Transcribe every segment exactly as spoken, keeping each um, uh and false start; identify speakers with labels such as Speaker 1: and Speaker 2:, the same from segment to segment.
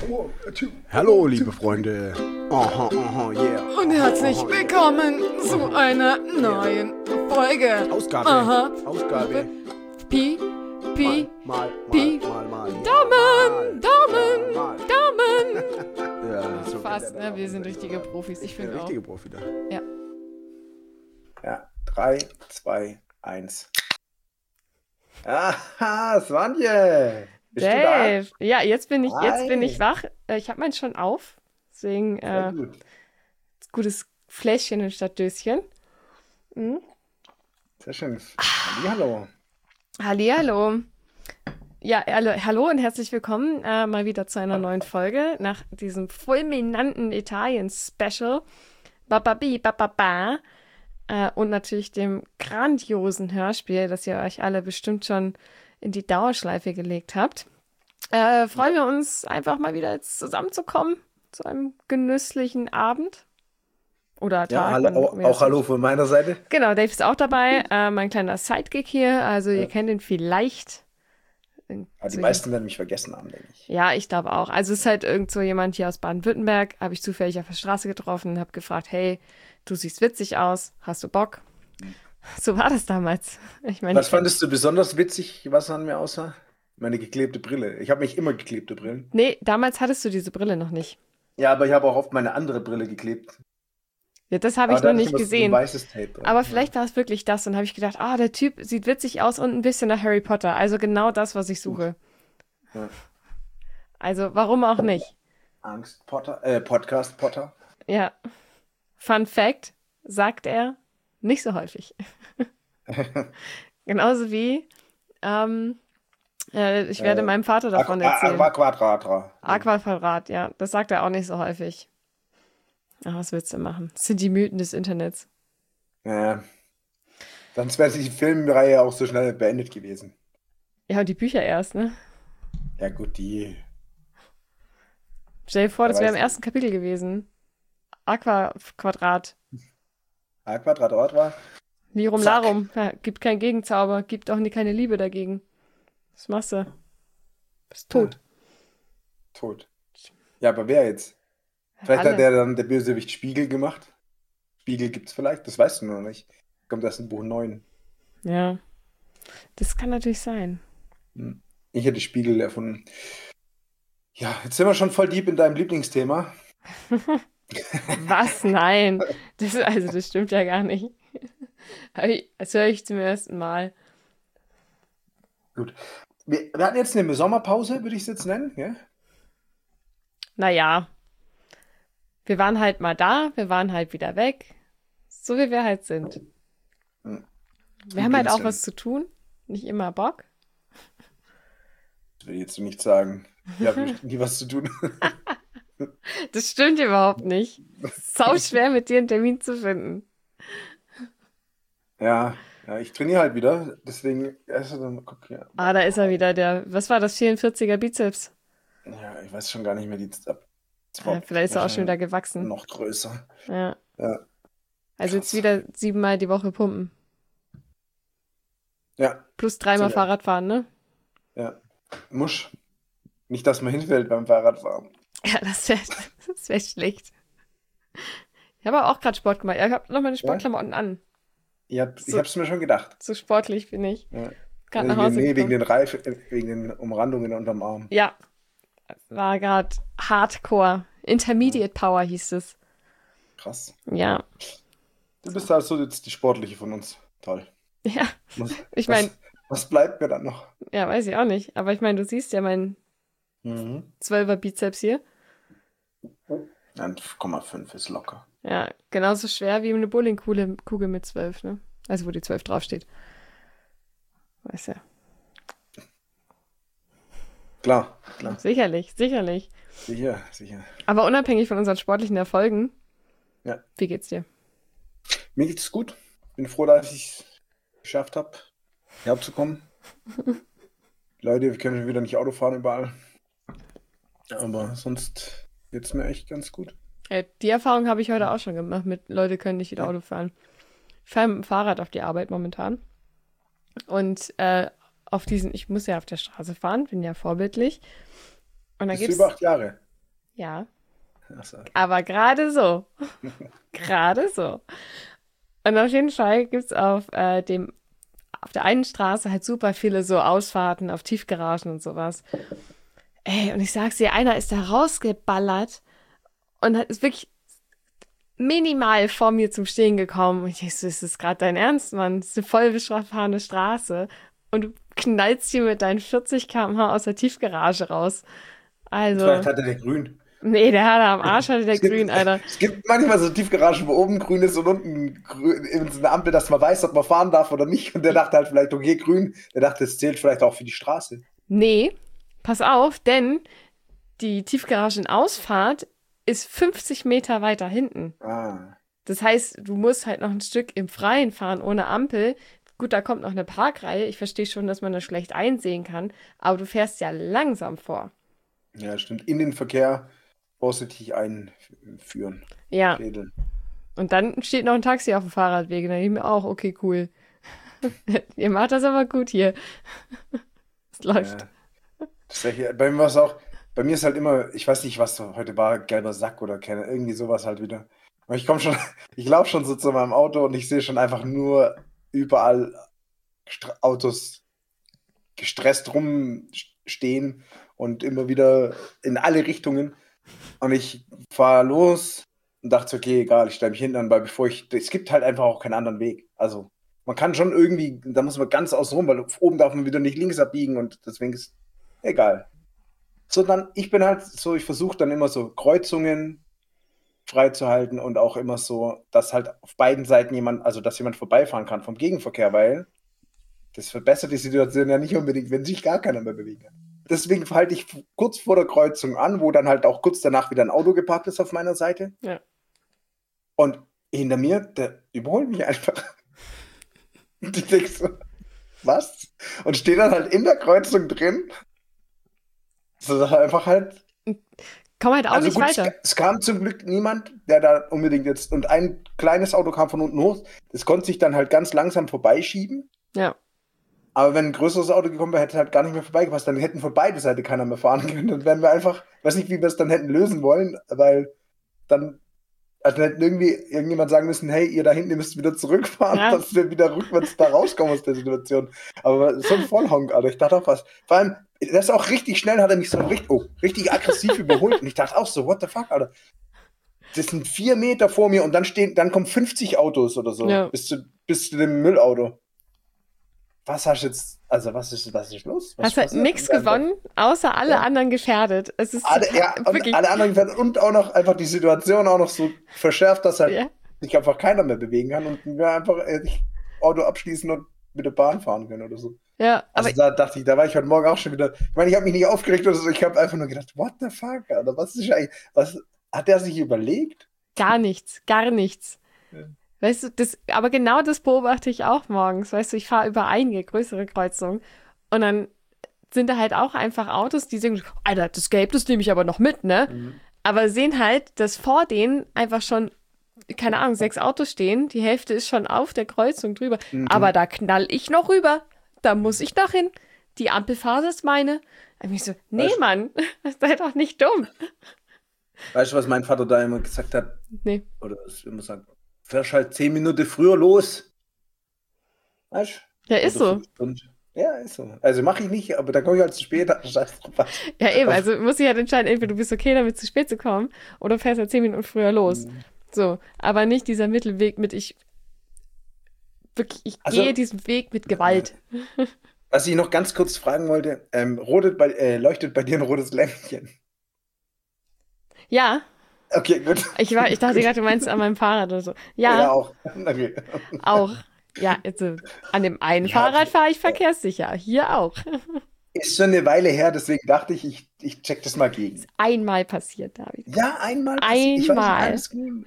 Speaker 1: Hallo, liebe Freunde. Aha, aha, yeah.
Speaker 2: Und herzlich
Speaker 1: Aha,
Speaker 2: willkommen zu einer neuen Folge.
Speaker 1: Ausgabe.
Speaker 2: Aha.
Speaker 1: Ausgabe.
Speaker 2: Pi, Pi,
Speaker 1: Mal, mal,
Speaker 2: Pi.
Speaker 1: mal, mal, mal.
Speaker 2: Daumen, Daumen,
Speaker 1: Mal.
Speaker 2: Daumen.
Speaker 1: Ja, so
Speaker 2: Fast,
Speaker 1: geht der
Speaker 2: ne? Wir
Speaker 1: da
Speaker 2: sind
Speaker 1: auch.
Speaker 2: richtige Profis. Ich
Speaker 1: Ich bin
Speaker 2: finde auch.
Speaker 1: richtige Profi da.
Speaker 2: Ja.
Speaker 1: Ja, drei, zwei, eins. Aha, Svante. Bist du da?
Speaker 2: Dave. Ja, jetzt bin ich, jetzt bin ich
Speaker 1: Hi.
Speaker 2: wach. Äh, Ich habe meinen schon auf. Deswegen
Speaker 1: Sehr
Speaker 2: äh,
Speaker 1: gut.
Speaker 2: gutes Fläschchen anstatt Döschen. Mhm.
Speaker 1: Sehr schön. Hallo.
Speaker 2: Hallihallo. Ja, hallo, hallo und herzlich willkommen äh, mal wieder zu einer neuen Folge nach diesem fulminanten Italien-Special. Bababi, bababa. Äh, und natürlich dem grandiosen Hörspiel, das ihr euch alle bestimmt schon in die Dauerschleife gelegt habt. Äh, freuen wir uns einfach mal wieder jetzt zusammenzukommen zu einem genüsslichen Abend. Oder Tag.
Speaker 1: Ja, hallo,
Speaker 2: wann
Speaker 1: auch,
Speaker 2: wir das
Speaker 1: auch hallo von meiner Seite.
Speaker 2: Genau, Dave ist auch dabei, äh, mein kleiner Sidekick hier, also ihr
Speaker 1: Ja.
Speaker 2: kennt ihn vielleicht.
Speaker 1: Aber die
Speaker 2: So
Speaker 1: meisten werden mich vergessen haben, denke ich.
Speaker 2: Ja, ich glaube auch. Also es ist halt irgend so jemand hier aus Baden-Württemberg, habe ich zufällig auf der Straße getroffen, habe gefragt, hey, du siehst witzig aus, hast du Bock? So war das damals. Ich meine,
Speaker 1: Was
Speaker 2: ich kenn-
Speaker 1: fandest du besonders witzig, was an mir aussah? Meine geklebte Brille. Ich habe mich immer geklebte Brillen.
Speaker 2: nee, damals hattest du diese Brille noch nicht.
Speaker 1: Ja, aber ich habe auch oft meine andere Brille geklebt.
Speaker 2: Ja, das habe
Speaker 1: Aber
Speaker 2: ich
Speaker 1: da
Speaker 2: noch
Speaker 1: hatte ich
Speaker 2: nicht
Speaker 1: immer so ein
Speaker 2: gesehen.
Speaker 1: weißes Tape dran.
Speaker 2: Aber
Speaker 1: Ja.
Speaker 2: vielleicht war es wirklich das. Und habe ich gedacht, ah, der Typ sieht witzig aus und ein bisschen nach Harry Potter. Also genau das, was ich suche.
Speaker 1: Ja.
Speaker 2: Also warum auch nicht?
Speaker 1: Angst Potter, äh, Podcast Potter.
Speaker 2: Ja. Fun Fact, sagt er nicht so häufig. Genauso wie, ähm, äh, ich werde
Speaker 1: Äh,
Speaker 2: meinem Vater davon
Speaker 1: Aqua,
Speaker 2: erzählen.
Speaker 1: Aqua Quadratra.
Speaker 2: Aquaquadrat, ja, das sagt er auch nicht so häufig. Ach, was willst du machen? Das sind die Mythen des Internets.
Speaker 1: Ja. Sonst wäre die Filmreihe auch so schnell beendet gewesen.
Speaker 2: Ja, und die Bücher erst, ne?
Speaker 1: Ja gut, die.
Speaker 2: Stell dir vor,
Speaker 1: Da
Speaker 2: das wäre im
Speaker 1: weiß
Speaker 2: ersten Kapitel gewesen. Aquaquadrat.
Speaker 1: Aqua Quadratra.
Speaker 2: Lirum
Speaker 1: Zack.
Speaker 2: Larum. Ja, gibt keinen Gegenzauber, gibt auch nie keine Liebe dagegen. Was machst du? Bist tot.
Speaker 1: Tot. Ja, aber wer jetzt? Vielleicht
Speaker 2: Alle.
Speaker 1: hat der dann der Bösewicht Spiegel gemacht. Spiegel gibt's vielleicht, das weißt du noch nicht. Kommt erst in Buch neun.
Speaker 2: Ja, das kann natürlich sein.
Speaker 1: Hm. Ich hätte Spiegel erfunden. Ja, jetzt sind wir schon voll deep in deinem Lieblingsthema.
Speaker 2: Was? Nein. Das, also, das stimmt ja gar nicht. Aber ich- Das höre ich zum ersten Mal.
Speaker 1: Gut. Wir, wir hatten jetzt eine Sommerpause, würde ich es jetzt nennen. Ja?
Speaker 2: Naja, wir waren halt mal da, wir waren halt wieder weg. So wie wir halt sind.
Speaker 1: Hm.
Speaker 2: Wir haben halt auch
Speaker 1: blinzeln.
Speaker 2: was zu tun. Nicht immer Bock.
Speaker 1: Das will ich jetzt nicht sagen. Wir haben nie was zu tun.
Speaker 2: Das stimmt überhaupt nicht. Sau schwer, mit dir einen Termin zu finden.
Speaker 1: Ja, ja, ich trainiere halt wieder. Deswegen, also dann, guck hier.
Speaker 2: Ah, da ist er wieder, der, was war das, vierundvierziger Bizeps?
Speaker 1: Ja, ich weiß schon gar nicht mehr, die ab.
Speaker 2: Ja, vielleicht ist er auch schon wieder gewachsen.
Speaker 1: Noch größer.
Speaker 2: Ja.
Speaker 1: Ja.
Speaker 2: Also jetzt
Speaker 1: Krass.
Speaker 2: wieder siebenmal die Woche pumpen.
Speaker 1: Ja,
Speaker 2: Plus dreimal
Speaker 1: Sehr geil.
Speaker 2: Fahrrad fahren, ne?
Speaker 1: ja. Musch. Nicht, dass man hinfällt beim Fahrradfahren.
Speaker 2: Ja, das wäre das wär schlecht. Ich habe aber auch gerade Sport gemacht. Ja, ich habe noch meine Sportklamotten an.
Speaker 1: Ich, hab, ich
Speaker 2: So.
Speaker 1: hab's mir schon gedacht.
Speaker 2: So sportlich bin ich.
Speaker 1: Ja.
Speaker 2: Gerade nach
Speaker 1: Wegen,
Speaker 2: Hause
Speaker 1: nee, wegen
Speaker 2: gekommen.
Speaker 1: den Reifen, äh, wegen den Umrandungen unterm Arm.
Speaker 2: Ja, war gerade Hardcore. Intermediate Power hieß es.
Speaker 1: Krass.
Speaker 2: Ja,
Speaker 1: Du bist also jetzt die Sportliche von uns. Toll.
Speaker 2: ja,
Speaker 1: Was,
Speaker 2: ich
Speaker 1: was-
Speaker 2: meine,
Speaker 1: Was bleibt mir dann noch?
Speaker 2: ja, weiß ich auch nicht. Aber ich meine, du siehst ja meinen
Speaker 1: Mhm.
Speaker 2: zwölfer Bizeps hier.
Speaker 1: eins Komma fünf ist locker.
Speaker 2: Ja, genauso schwer wie eine Bowlingkugel Kugel mit zwölf, ne? Also wo die zwölf draufsteht. Weißt ja.
Speaker 1: Klar, klar.
Speaker 2: Sicherlich, sicherlich.
Speaker 1: Sicher, sicher.
Speaker 2: Aber unabhängig von unseren sportlichen Erfolgen,
Speaker 1: Ja.
Speaker 2: wie geht's dir?
Speaker 1: Mir geht's gut. Bin froh, dass ich es geschafft habe, herzukommen. Leute, wir können wieder nicht Auto fahren überall. Aber sonst geht's mir echt ganz gut.
Speaker 2: Äh, die Erfahrung habe ich heute auch schon gemacht mit Leute können nicht wieder
Speaker 1: Ja.
Speaker 2: Auto fahren. Ich fahre mit dem Fahrrad auf die Arbeit momentan. Und äh, auf diesen, ich muss ja auf der Straße fahren, bin ja vorbildlich. Und da
Speaker 1: Bist du
Speaker 2: gibt's,
Speaker 1: über acht Jahre?
Speaker 2: Ja,
Speaker 1: Achso.
Speaker 2: aber gerade so. Gerade so. Und auf jeden Fall gibt es auf, äh, dem, auf der einen Straße halt super viele so Ausfahrten auf Tiefgaragen und sowas. Ey, und ich sag's dir, einer ist da rausgeballert und hat, ist wirklich minimal vor mir zum Stehen gekommen. Und ich dachte so, ist das gerade dein Ernst, Mann? Das ist eine voll befahrene Straße. Und du knallst hier mit deinen vierzig Kilometer pro Stunde aus der Tiefgarage raus. Also,
Speaker 1: Vielleicht hatte der grün.
Speaker 2: nee, der hat am Arsch hatte der
Speaker 1: Es gibt,
Speaker 2: grün, Alter.
Speaker 1: es gibt manchmal so Tiefgaragen, wo oben grün ist und unten grün, eben so eine Ampel, dass man weiß, ob man fahren darf oder nicht. Und der dachte halt vielleicht, okay, grün. Der dachte, es zählt vielleicht auch für die Straße.
Speaker 2: Nee, pass auf, denn die Tiefgaragenausfahrt ist fünfzig Meter weiter hinten.
Speaker 1: Ah.
Speaker 2: Das heißt, du musst halt noch ein Stück im Freien fahren, ohne Ampel. Gut, da kommt noch eine Parkreihe. Ich verstehe schon, dass man das schlecht einsehen kann, aber du fährst ja langsam vor.
Speaker 1: Ja, stimmt. In den Verkehr vorsichtig einführen.
Speaker 2: Ja,
Speaker 1: Fädeln.
Speaker 2: und dann steht noch ein Taxi auf dem Fahrradweg. Und dann denke ich mir auch, okay, cool. Ihr macht das aber gut hier. Es läuft.
Speaker 1: Ja. Das ist ja hier, bei mir war es auch, bei mir ist halt immer, ich weiß nicht, was so heute war, gelber Sack oder keine, irgendwie sowas halt wieder. Aber ich komme schon, ich laufe schon so zu meinem Auto und ich sehe schon einfach nur überall Stra- Autos gestresst rumstehen und immer wieder in alle Richtungen. Und ich fahre los und dachte, okay, egal, ich stelle mich hinten an, weil bevor ich, es gibt halt einfach auch keinen anderen Weg. Also man kann schon irgendwie, da muss man ganz außen rum, weil oben darf man wieder nicht links abbiegen und deswegen ist egal. Sondern ich bin halt so, ich versuche dann immer so Kreuzungen freizuhalten und auch immer so, dass halt auf beiden Seiten jemand, also dass jemand vorbeifahren kann vom Gegenverkehr, weil das verbessert die Situation ja nicht unbedingt, wenn sich gar keiner mehr bewegen kann. Deswegen halte ich f- kurz vor der Kreuzung an, wo dann halt auch kurz danach wieder ein Auto geparkt ist auf meiner Seite.
Speaker 2: Ja.
Speaker 1: Und hinter mir, der überholt mich einfach. Und ich denke so, was? Und stehe dann halt in der Kreuzung drin. So einfach halt.
Speaker 2: Komm halt auch
Speaker 1: Also
Speaker 2: nicht
Speaker 1: gut, es,
Speaker 2: weiter.
Speaker 1: es kam zum Glück niemand, der da unbedingt jetzt. Und ein kleines Auto kam von unten hoch. Das konnte sich dann halt ganz langsam vorbeischieben.
Speaker 2: Ja.
Speaker 1: Aber wenn ein größeres Auto gekommen wäre, hätte halt gar nicht mehr vorbeigepasst. Dann hätten von beide Seiten keiner mehr fahren können. Dann wären wir einfach, weiß nicht, wie wir es dann hätten lösen wollen, weil dann, also dann hätten irgendwie irgendjemand sagen müssen, hey, ihr da hinten, ihr müsst wieder zurückfahren,
Speaker 2: Ja.
Speaker 1: dass wir wieder rückwärts da rauskommen aus der Situation. Aber so ein Vollhonk, Alter. Ich dachte auch was. Vor allem, das ist auch richtig schnell, hat er mich so richtig, oh, richtig aggressiv überholt. Und ich dachte auch so, what the fuck, Alter. Das sind vier Meter vor mir und dann stehen, dann kommen fünfzig Autos oder so.
Speaker 2: Ja.
Speaker 1: Bis zu, bis zu dem Müllauto. Was hast du jetzt, also was ist, was ist los? Was
Speaker 2: Hast halt
Speaker 1: passiert?
Speaker 2: nichts
Speaker 1: Und einfach-
Speaker 2: gewonnen, außer alle
Speaker 1: Ja.
Speaker 2: anderen gefährdet. Es ist
Speaker 1: Alle,
Speaker 2: total,
Speaker 1: ja, und
Speaker 2: wirklich.
Speaker 1: alle anderen gefährdet und auch noch einfach die Situation auch noch so verschärft, dass halt
Speaker 2: Ja.
Speaker 1: sich einfach keiner mehr bewegen kann und wir einfach äh, das Auto abschließen und mit der Bahn fahren können oder so.
Speaker 2: Ja, aber
Speaker 1: Also da dachte ich, da war ich heute Morgen auch schon wieder. Ich meine, ich habe mich nicht aufgeregt oder so, ich habe einfach nur gedacht, what the fuck, Alter, was ist eigentlich, was hat der sich überlegt?
Speaker 2: gar nichts, gar nichts.
Speaker 1: Ja.
Speaker 2: Weißt du, das, aber genau das beobachte ich auch morgens. Weißt du, ich fahre über einige größere Kreuzungen und dann sind da halt auch einfach Autos, die sagen, Alter, das Gelb, das nehme ich aber noch mit, ne?
Speaker 1: Mhm.
Speaker 2: Aber sehen halt, dass vor denen einfach schon, keine Ahnung, sechs Autos stehen. Die Hälfte ist schon auf der Kreuzung drüber.
Speaker 1: Mhm.
Speaker 2: Aber da knall ich noch rüber. Da muss ich noch hin. Die Ampelphase ist meine. Und ich so, nee,
Speaker 1: Weißt-
Speaker 2: Mann, sei doch nicht dumm.
Speaker 1: Weißt du, was mein Vater da immer gesagt hat?
Speaker 2: Nee.
Speaker 1: Oder ich immer sagen, fährst halt zehn Minuten früher los. Weißt du?
Speaker 2: Ja, ist
Speaker 1: Oder
Speaker 2: so.
Speaker 1: fünf Stunden. Ja, ist so. Also mache ich nicht, aber da komme ich halt zu spät. Scheiß drauf.
Speaker 2: Ja, eben, also muss ich halt entscheiden, entweder du bist okay damit, zu spät zu kommen, oder du fährst halt zehn Minuten früher los.
Speaker 1: Mhm.
Speaker 2: So, aber nicht dieser Mittelweg mit ich, wirklich, ich
Speaker 1: Also-
Speaker 2: gehe diesen Weg mit Gewalt.
Speaker 1: Was ich noch ganz kurz fragen wollte, ähm, rotet bei, äh, leuchtet bei dir ein rotes Lämpchen?
Speaker 2: Ja,
Speaker 1: Okay, gut.
Speaker 2: ich war, ich dachte
Speaker 1: Gut.
Speaker 2: gerade, du meinst an meinem Fahrrad oder so.
Speaker 1: Ja,
Speaker 2: Ja,
Speaker 1: auch. Okay.
Speaker 2: auch. Ja, also an dem einen
Speaker 1: Ja,
Speaker 2: Fahrrad fahre ich verkehrssicher, hier auch.
Speaker 1: Ist schon eine Weile her, deswegen dachte ich, ich, ich check das mal gegen.
Speaker 2: Einmal passiert, David.
Speaker 1: Ja, einmal. Ich weiß,
Speaker 2: Einmal.
Speaker 1: alles gut.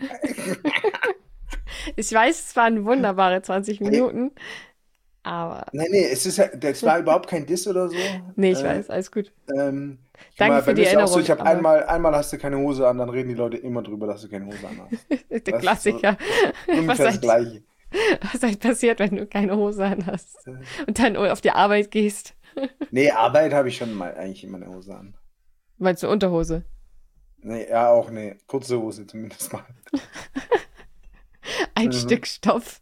Speaker 2: Ich weiß, es waren wunderbare zwanzig Minuten, aber
Speaker 1: Nein, nee, es ist ja, das war überhaupt kein Diss oder so.
Speaker 2: nee, ich
Speaker 1: Äh,
Speaker 2: weiß, alles gut.
Speaker 1: Ähm, ich
Speaker 2: Danke
Speaker 1: meine,
Speaker 2: für
Speaker 1: bei
Speaker 2: die
Speaker 1: mir ist ja auch so,
Speaker 2: Erinnerung,
Speaker 1: ich habe
Speaker 2: aber-
Speaker 1: einmal, einmal hast du keine Hose an, dann reden die Leute immer drüber, dass du keine Hose an hast.
Speaker 2: Der
Speaker 1: Das ist
Speaker 2: Klassiker. Was
Speaker 1: Ungefähr das
Speaker 2: halt,
Speaker 1: Gleiche.
Speaker 2: was halt passiert, wenn du keine Hose an hast und dann auf die Arbeit gehst?
Speaker 1: Nee, Arbeit habe ich schon mal eigentlich immer eine Hose an.
Speaker 2: Meinst du Unterhose?
Speaker 1: Nee, ja, auch nee. Kurze Hose zumindest mal.
Speaker 2: Ein
Speaker 1: Mhm.
Speaker 2: Stück Stoff.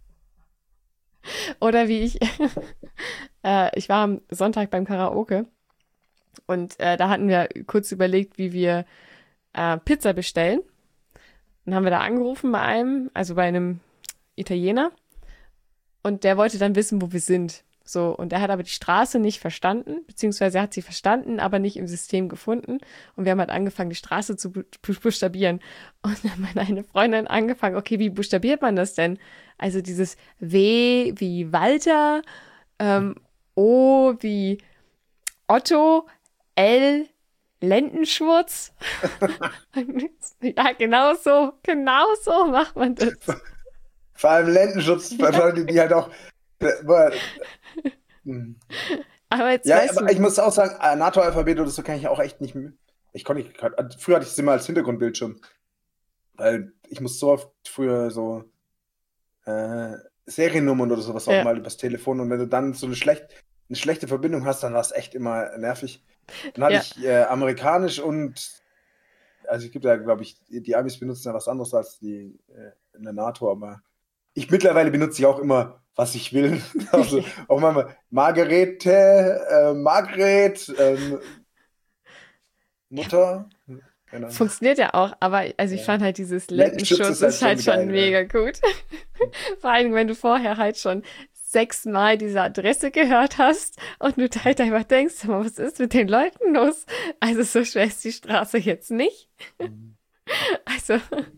Speaker 2: Oder wie ich, äh, ich war am Sonntag beim Karaoke und äh, da hatten wir kurz überlegt, wie wir äh, Pizza bestellen. Dann haben wir da angerufen bei einem, also bei einem Italiener. Und der wollte dann wissen, wo wir sind. So, und er hat aber die Straße nicht verstanden, beziehungsweise er hat sie verstanden, aber nicht im System gefunden. Und wir haben halt angefangen, die Straße zu bu buchstabieren. Und dann hat meine eine Freundin angefangen, okay, wie buchstabiert man das denn? Also dieses W wie Walter, ähm, O wie Otto, L Lendenschurz. Ja, genau so, genau so macht man das.
Speaker 1: Vor allem Lendenschutz für Leute, die halt auch. äh, hm.
Speaker 2: Aber jetzt
Speaker 1: Ja,
Speaker 2: weißt
Speaker 1: aber ich
Speaker 2: du,
Speaker 1: muss auch sagen, äh, NATO-Alphabet oder so kann ich auch echt nicht. m- Ich konnte nicht. kann- also Früher hatte ich es immer als Hintergrundbildschirm. Weil ich muss so oft früher so äh, Seriennummern oder sowas auch
Speaker 2: ja,
Speaker 1: mal übers Telefon und wenn du dann so eine, schlecht, eine schlechte Verbindung hast, dann war es echt immer nervig. Dann hatte
Speaker 2: ja,
Speaker 1: ich äh, amerikanisch und, also es gibt ja, glaube ich, die die Amis benutzen ja was anderes als die äh, in der NATO, aber ich mittlerweile benutze ich auch immer, was ich will. Also auch mal Margarete, äh, Margret, ähm,
Speaker 2: ja,
Speaker 1: Mutter, keine Ahnung.
Speaker 2: funktioniert ja auch, aber also ich
Speaker 1: Ja.
Speaker 2: fand halt dieses
Speaker 1: Lendenschutz
Speaker 2: Lendenschutz
Speaker 1: ist halt
Speaker 2: ist halt
Speaker 1: schon
Speaker 2: schon
Speaker 1: geil,
Speaker 2: mega
Speaker 1: ja.
Speaker 2: gut. Vor allem, wenn du vorher halt schon sechsmal diese Adresse gehört hast und du halt einfach denkst, sag mal, was ist mit den Leuten los? Also so schwer ist die Straße jetzt nicht.
Speaker 1: Mhm.
Speaker 2: Also,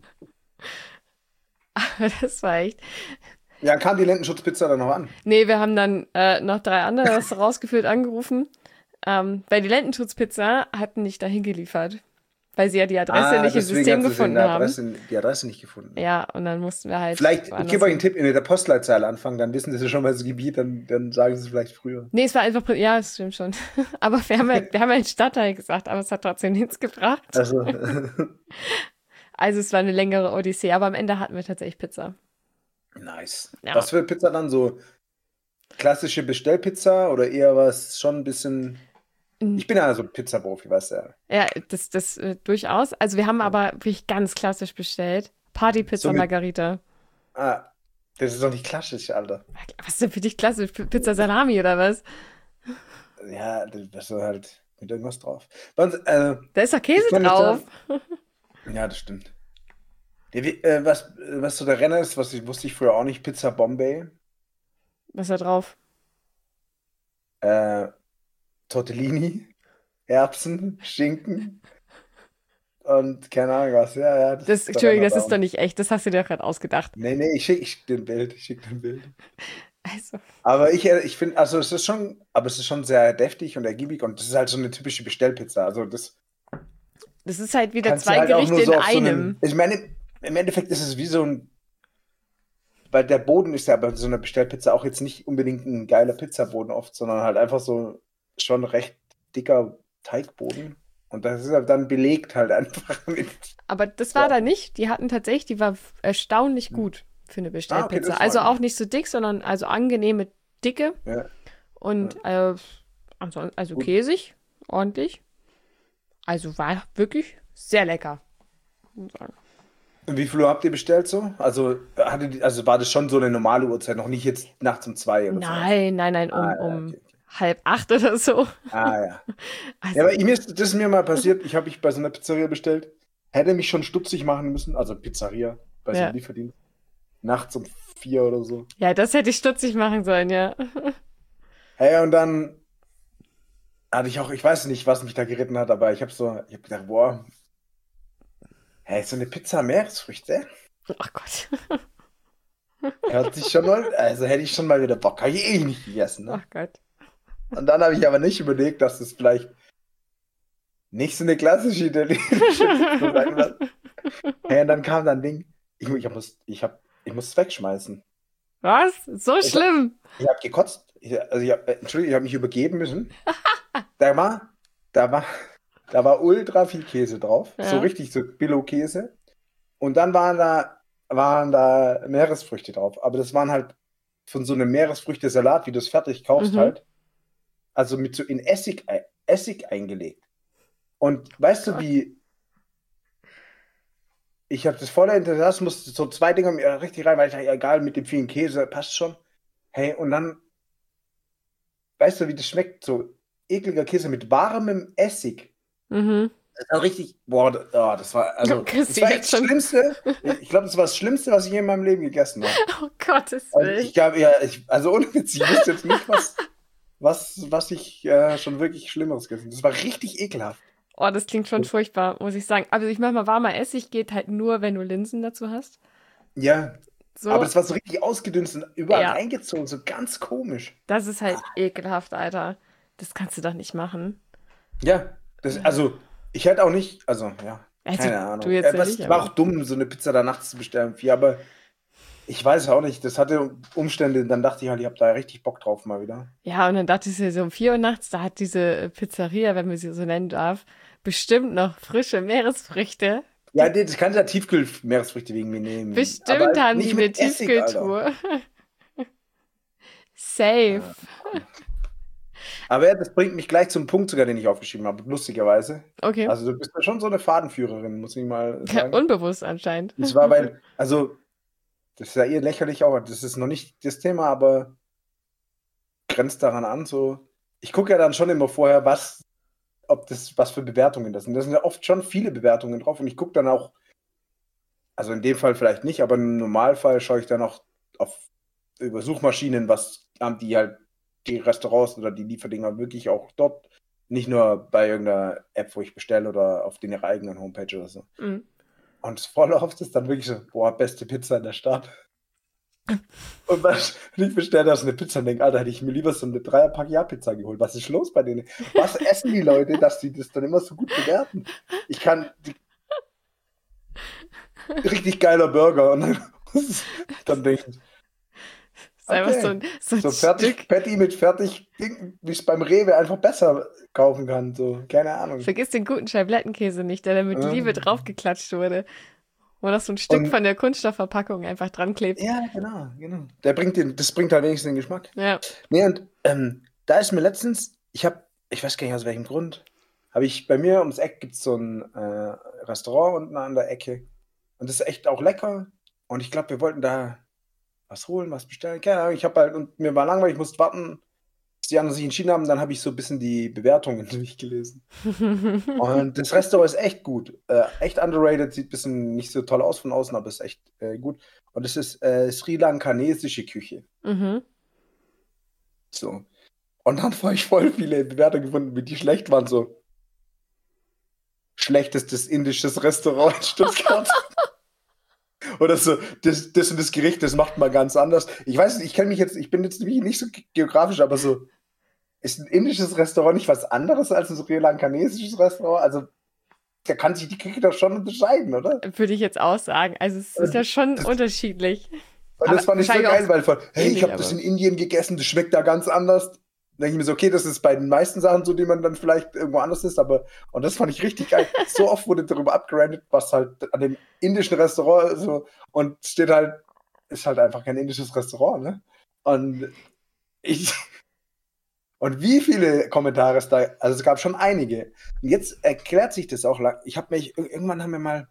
Speaker 2: aber das war echt.
Speaker 1: Ja, kam die Lendenschutzpizza dann noch an?
Speaker 2: Nee, wir haben dann äh, noch drei andere rausgeführt angerufen, ähm, weil die Lentenschutzpizza hatten nicht dahin geliefert, weil sie ja die Adresse
Speaker 1: Ah,
Speaker 2: nicht im
Speaker 1: deswegen
Speaker 2: System
Speaker 1: hat sie es in
Speaker 2: gefunden
Speaker 1: der
Speaker 2: haben.
Speaker 1: Adresse, die Adresse nicht gefunden.
Speaker 2: Ja, und dann mussten wir halt
Speaker 1: Vielleicht, ich
Speaker 2: woanders
Speaker 1: gebe euch einen
Speaker 2: hin.
Speaker 1: Tipp, in der Postleitzahl anfangen, dann wissen sie schon mal das Gebiet, dann, dann sagen sie es vielleicht früher.
Speaker 2: Nee, es war einfach, ja, es stimmt schon. Aber wir haben ja, wir haben ja den Stadtteil gesagt, aber es hat trotzdem nichts gebracht.
Speaker 1: Also,
Speaker 2: Also es war eine längere Odyssee, aber am Ende hatten wir tatsächlich Pizza.
Speaker 1: nice.
Speaker 2: Ja.
Speaker 1: Was für Pizza dann? So klassische Bestellpizza oder eher was schon ein bisschen.
Speaker 2: Mm,
Speaker 1: Ich bin ja so Pizzaprofi, weißt du ja.
Speaker 2: ja, das, das äh, durchaus. Also wir haben aber wirklich ganz klassisch bestellt.
Speaker 1: So
Speaker 2: Partypizza
Speaker 1: mit.
Speaker 2: Margarita.
Speaker 1: Ah, das ist doch nicht klassisch, Alter.
Speaker 2: Was ist denn für dich klassisch? P- Pizza Salami oder was?
Speaker 1: Ja, das ist so halt mit irgendwas drauf. Bei uns, äh,
Speaker 2: Da ist doch
Speaker 1: ich
Speaker 2: Käse
Speaker 1: kann nicht
Speaker 2: drauf.
Speaker 1: sagen. Ja, das stimmt. Ja, wie, äh, was, was so der Renner ist, was ich wusste ich früher auch nicht, Pizza Bombay.
Speaker 2: Was ist da drauf?
Speaker 1: Äh, Tortellini, Erbsen, Schinken und keine Ahnung was. Ja, ja, das
Speaker 2: Das,
Speaker 1: ist der
Speaker 2: Entschuldigung,
Speaker 1: Renner
Speaker 2: das
Speaker 1: bei
Speaker 2: ist doch
Speaker 1: uns.
Speaker 2: nicht echt. Das hast du dir doch gerade ausgedacht.
Speaker 1: Nee, nee, ich schicke ich schick dir ein Bild, ich schicke dir ein Bild.
Speaker 2: Also,
Speaker 1: Aber ich, äh, ich finde, also es ist schon, aber es ist schon sehr deftig und ergiebig und das ist halt so eine typische Bestellpizza. Also das
Speaker 2: das ist halt wieder
Speaker 1: kannst du
Speaker 2: zwei
Speaker 1: halt auch
Speaker 2: Gerichte
Speaker 1: nur
Speaker 2: in
Speaker 1: so auf so
Speaker 2: einem.
Speaker 1: einem, ich meine, im Endeffekt ist es wie so ein, weil der Boden ist ja bei so einer Bestellpizza auch jetzt nicht unbedingt ein geiler Pizzaboden oft, sondern halt einfach so schon recht dicker Teigboden. Und das ist halt dann belegt halt einfach mit.
Speaker 2: Aber das war
Speaker 1: Ja.
Speaker 2: da nicht. Die hatten tatsächlich, die war erstaunlich gut für eine
Speaker 1: Ah, okay,
Speaker 2: Bestellpizza.
Speaker 1: das
Speaker 2: Also
Speaker 1: freut
Speaker 2: auch
Speaker 1: mich.
Speaker 2: nicht so dick, sondern also angenehme Dicke
Speaker 1: Ja,
Speaker 2: und
Speaker 1: ja.
Speaker 2: äh, anson- also
Speaker 1: Gut.
Speaker 2: käsig, ordentlich. Also war wirklich sehr lecker. muss ich sagen.
Speaker 1: Und wie viel Uhr habt ihr bestellt so? Also, hatte die, also war das schon so eine normale Uhrzeit, noch nicht jetzt nachts um zwei oder sowas?
Speaker 2: Nein, nein, nein,
Speaker 1: Ah,
Speaker 2: um,
Speaker 1: ja,
Speaker 2: um
Speaker 1: okay, okay.
Speaker 2: halb acht oder so.
Speaker 1: Ah, ja. Ja,
Speaker 2: Also,
Speaker 1: aber mir ist, das ist mir mal passiert, ich habe mich bei so einer Pizzeria bestellt, hätte mich schon stutzig machen müssen, also Pizzeria, bei so einem
Speaker 2: ja.
Speaker 1: Lieferdienst, nachts um vier oder so.
Speaker 2: Ja, das hätte ich stutzig machen sollen, ja.
Speaker 1: Hey, und dann hatte ich auch, ich weiß nicht, was mich da geritten hat, aber ich habe so, ich habe gedacht, boah, hey, so eine Pizza Meeresfrüchte,
Speaker 2: Ach Gott.
Speaker 1: hört sich schon mal, also hätte ich schon mal wieder Bock, habe ich eh nicht gegessen, ne?
Speaker 2: Ach Gott.
Speaker 1: Und dann habe ich aber nicht überlegt, dass das vielleicht nicht so eine klassische italienische Pizza sein wird. Hey, und dann kam dann ein Ding, ich, ich muss, ich hab, ich muss es wegschmeißen.
Speaker 2: Was? So
Speaker 1: Ich, hab-
Speaker 2: schlimm?
Speaker 1: ich habe gekotzt, ich, also ich hab, äh, Entschuldigung, ich habe mich übergeben müssen. Da war, da war, da war ultra viel Käse drauf, so
Speaker 2: Ja.
Speaker 1: richtig so Billo-Käse. Und dann waren da, waren da Meeresfrüchte drauf. Aber das waren halt von so einem Meeresfrüchte-Salat, wie du es fertig kaufst
Speaker 2: Mhm.
Speaker 1: halt. Also mit so in Essig, ei- Essig eingelegt. Und weißt du,
Speaker 2: Gott.
Speaker 1: wie, ich habe das voller Enthusiasmus, so zwei Dinger mir richtig rein, weil ich dachte, ja, egal, mit dem vielen Käse, passt schon. Hey, und dann, weißt du, wie das schmeckt? So ekliger Käse mit warmem Essig.
Speaker 2: Mhm.
Speaker 1: Das war richtig, boah, da- oh, das war, also,
Speaker 2: Kriegst
Speaker 1: das
Speaker 2: du
Speaker 1: war
Speaker 2: jetzt
Speaker 1: echt das
Speaker 2: schon-
Speaker 1: Schlimmste. Ich glaube, das war das Schlimmste, was ich je in meinem Leben gegessen habe.
Speaker 2: Oh Gottes
Speaker 1: Also
Speaker 2: Willen.
Speaker 1: ich glaube, ja, ich, also ohne Witz, ich wüsste jetzt nicht, was, was, was ich äh, schon wirklich Schlimmeres gegessen habe. Das war richtig ekelhaft.
Speaker 2: Oh, das klingt schon furchtbar, muss ich sagen. Also ich mach mal, warmer Essig geht halt nur, wenn du Linsen dazu hast.
Speaker 1: Ja,
Speaker 2: So,
Speaker 1: aber das war so richtig ausgedünstet, überall
Speaker 2: Ja.
Speaker 1: reingezogen, so ganz komisch.
Speaker 2: das ist halt ekelhaft, Alter. Das kannst du doch nicht machen.
Speaker 1: Ja, das, also ich hätte auch nicht, also ja,
Speaker 2: Also,
Speaker 1: keine
Speaker 2: du
Speaker 1: Ahnung.
Speaker 2: jetzt
Speaker 1: Äh,
Speaker 2: ja
Speaker 1: was
Speaker 2: nicht,
Speaker 1: war
Speaker 2: aber-
Speaker 1: auch dumm, so eine Pizza da nachts zu bestellen, viel, aber ich weiß auch nicht, das hatte Umstände, dann dachte ich halt, ich habe da richtig Bock drauf mal wieder.
Speaker 2: Ja, und dann dachte ich so um vier Uhr nachts, da hat diese Pizzeria, wenn man sie so nennen darf, bestimmt noch frische Meeresfrüchte.
Speaker 1: Ja, nee, das kann ja Tiefkühl-Meeresfrüchte wegen mir nehmen.
Speaker 2: Bestimmt
Speaker 1: aber
Speaker 2: haben
Speaker 1: nicht
Speaker 2: die eine
Speaker 1: mit Essig, Alter.
Speaker 2: Tiefkühltruhe. Safe.
Speaker 1: Aber ja, das bringt mich gleich zum Punkt sogar, den ich aufgeschrieben habe, lustigerweise.
Speaker 2: Okay.
Speaker 1: Also du bist ja schon so eine Fadenführerin, muss ich mal sagen.
Speaker 2: Unbewusst anscheinend.
Speaker 1: Und zwar, weil, also, das ist ja eher lächerlich auch, das ist noch nicht das Thema, aber grenzt daran an, so. Ich gucke ja dann schon immer vorher, was, ob das, was für Bewertungen das sind. Da sind ja oft schon viele Bewertungen drauf und ich gucke dann auch, also in dem Fall vielleicht nicht, aber im Normalfall schaue ich dann auch auf über Suchmaschinen, was haben die halt, die Restaurants oder die Lieferdinger wirklich auch dort, nicht nur bei irgendeiner App, wo ich bestelle oder auf den ihrer eigenen Homepage oder so.
Speaker 2: Mhm.
Speaker 1: Und voll oft ist dann wirklich so, boah, beste Pizza in der Stadt. Und was, wenn ich bestelle da so eine Pizza und denke, Alter, hätte ich mir lieber so eine Dreierpack Ja-Pizza geholt. Was ist los bei denen? Was essen die Leute, dass die das dann immer so gut bewerten? Ich kann, die, richtig geiler Burger. Und dann, dann denke ich,
Speaker 2: Das ist einfach
Speaker 1: okay,
Speaker 2: so ein, so ein
Speaker 1: so fertig,
Speaker 2: Stück.
Speaker 1: Patty mit fertig, Ding, wie ich es beim Rewe einfach besser kaufen kann. So, keine Ahnung.
Speaker 2: Vergiss den guten Scheiblettenkäse nicht, der da mit
Speaker 1: Ähm.
Speaker 2: Liebe draufgeklatscht wurde. Wo noch so ein Stück
Speaker 1: Und-
Speaker 2: von der Kunststoffverpackung einfach dran klebt.
Speaker 1: Ja, genau, genau. Der bringt den, das bringt halt wenigstens den Geschmack.
Speaker 2: Ja.
Speaker 1: Nee, und ähm, da ist mir letztens, ich habe, ich weiß gar nicht aus welchem Grund, habe ich bei mir ums Eck gibt es so ein äh, Restaurant unten an der Ecke. Und das ist echt auch lecker. Und ich glaube, wir wollten da was holen, was bestellen. Keine Ahnung, ich habe halt, und mir war langweilig, ich musste warten, bis die anderen sich entschieden haben. Dann habe ich so ein bisschen die Bewertungen durchgelesen. Und das Restaurant ist echt gut. Äh, echt underrated, sieht ein bisschen nicht so toll aus von außen, aber ist echt äh, gut. Und es ist äh, sri lankanesische Küche.
Speaker 2: Mhm.
Speaker 1: So. Und dann habe ich voll viele Bewertungen gefunden, wie die schlecht waren. So, schlechtestes indisches Restaurant in Stuttgart. Oder so, das, das und das Gericht, das macht man ganz anders. Ich weiß nicht, ich kenne mich jetzt, ich bin jetzt nämlich nicht so ge- geografisch, aber so, ist ein indisches Restaurant nicht was anderes als ein sri lankanesisches Restaurant? Also, da kann sich die Küche doch schon unterscheiden, oder?
Speaker 2: Würde ich jetzt auch sagen. Also es ist ja schon unterschiedlich.
Speaker 1: Und
Speaker 2: Aber
Speaker 1: das fand ich so
Speaker 2: wahrscheinlich
Speaker 1: geil,
Speaker 2: auch
Speaker 1: weil von, hey,
Speaker 2: ähnlich,
Speaker 1: ich habe das
Speaker 2: aber-
Speaker 1: in Indien gegessen, das schmeckt da ganz anders. Dann denke ich mir so, okay, das ist bei den meisten Sachen so, die man dann vielleicht irgendwo anders isst, aber, und das fand ich richtig geil. So oft wurde darüber abgerantet, was halt an dem indischen Restaurant so, und steht halt, ist halt einfach kein indisches Restaurant, ne? Und ich, und wie viele Kommentare es da, also es gab schon einige. Und jetzt erklärt sich das auch lang. Ich habe mich, irgendwann haben wir mal,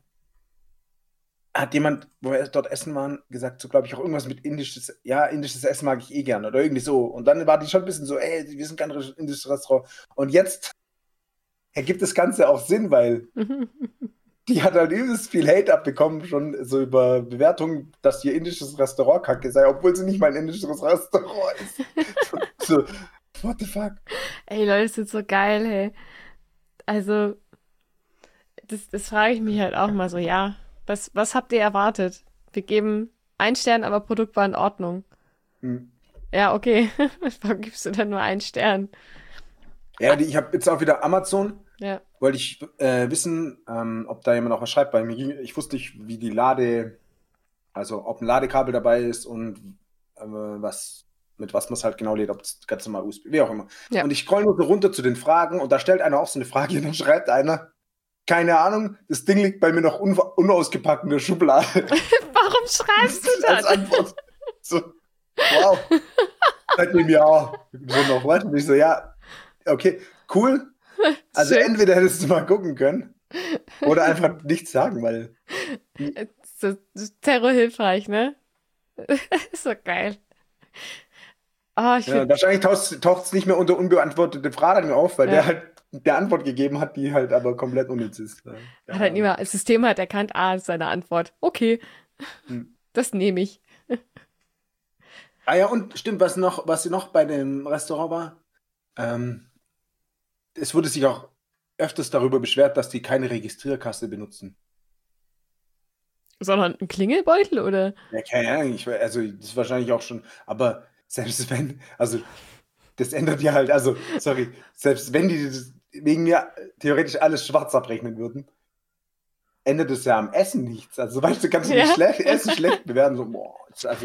Speaker 1: hat jemand, wo wir dort essen waren, gesagt, so glaube ich auch irgendwas mit indisches, ja, indisches Essen mag ich eh gerne oder irgendwie so. Und dann war die schon ein bisschen so, ey, wir sind kein indisches Restaurant. Und jetzt ergibt das Ganze auch Sinn, weil die hat halt übelst viel Hate abbekommen, schon so über Bewertungen, dass ihr indisches Restaurant kacke sei, obwohl sie nicht mal ein indisches Restaurant ist. So, what the fuck?
Speaker 2: Ey, Leute, das ist so geil, hey. Also, das, das frage ich mich halt auch mal so, ja, was, was habt ihr erwartet? Wir geben einen Stern, aber Produkt war in Ordnung.
Speaker 1: Hm.
Speaker 2: Ja, okay. Warum gibst du dann nur einen Stern?
Speaker 1: Ja, die, ich habe jetzt auch wieder Amazon.
Speaker 2: Ja.
Speaker 1: Wollte ich äh, wissen, ähm, ob da jemand auch was schreibt. Bei mir ging, ich wusste nicht, wie die Lade, also ob ein Ladekabel dabei ist und äh, was, mit was man es halt genau lädt, ob es ganz normal U S B, wie auch immer.
Speaker 2: Ja.
Speaker 1: Und ich scroll nur so runter zu den Fragen und da stellt einer auch so eine Frage und dann schreibt einer, keine Ahnung, das Ding liegt bei mir noch un unausgepackt in der Schublade.
Speaker 2: Warum schreibst du
Speaker 1: Als
Speaker 2: das?
Speaker 1: Antwort. So, wow. Seitdem ja, so noch was. Und ich so, ja, okay, cool. Also
Speaker 2: Schön.
Speaker 1: entweder hättest du mal gucken können oder einfach nichts sagen, weil
Speaker 2: So, so terrorhilfreich, ne? Ist so geil. Oh, ich
Speaker 1: Ja,
Speaker 2: find,
Speaker 1: wahrscheinlich taucht es nicht mehr unter unbeantwortete Fragen auf, weil
Speaker 2: ja,
Speaker 1: der halt eine Antwort gegeben hat, die halt aber komplett unnütz ist. Ja,
Speaker 2: hat
Speaker 1: keine
Speaker 2: halt
Speaker 1: Ahnung.
Speaker 2: niemand, das System hat erkannt, ah, ist seine Antwort. Okay,
Speaker 1: Hm.
Speaker 2: das nehme ich.
Speaker 1: Ah ja, und stimmt, was noch, was noch bei dem Restaurant war, ähm, es wurde sich auch öfters darüber beschwert, dass die keine Registrierkasse benutzen.
Speaker 2: Sondern ein Klingelbeutel oder?
Speaker 1: Ja, keine Ahnung, ich, we- also das ist wahrscheinlich auch schon, aber selbst wenn, also das ändert ja halt, also sorry, selbst wenn die das wegen mir theoretisch alles schwarz abrechnen würden, ändert es ja am Essen nichts. Also weißt du, kannst du nicht
Speaker 2: Ja.
Speaker 1: schlecht, Essen schlecht bewerten, so, boah, also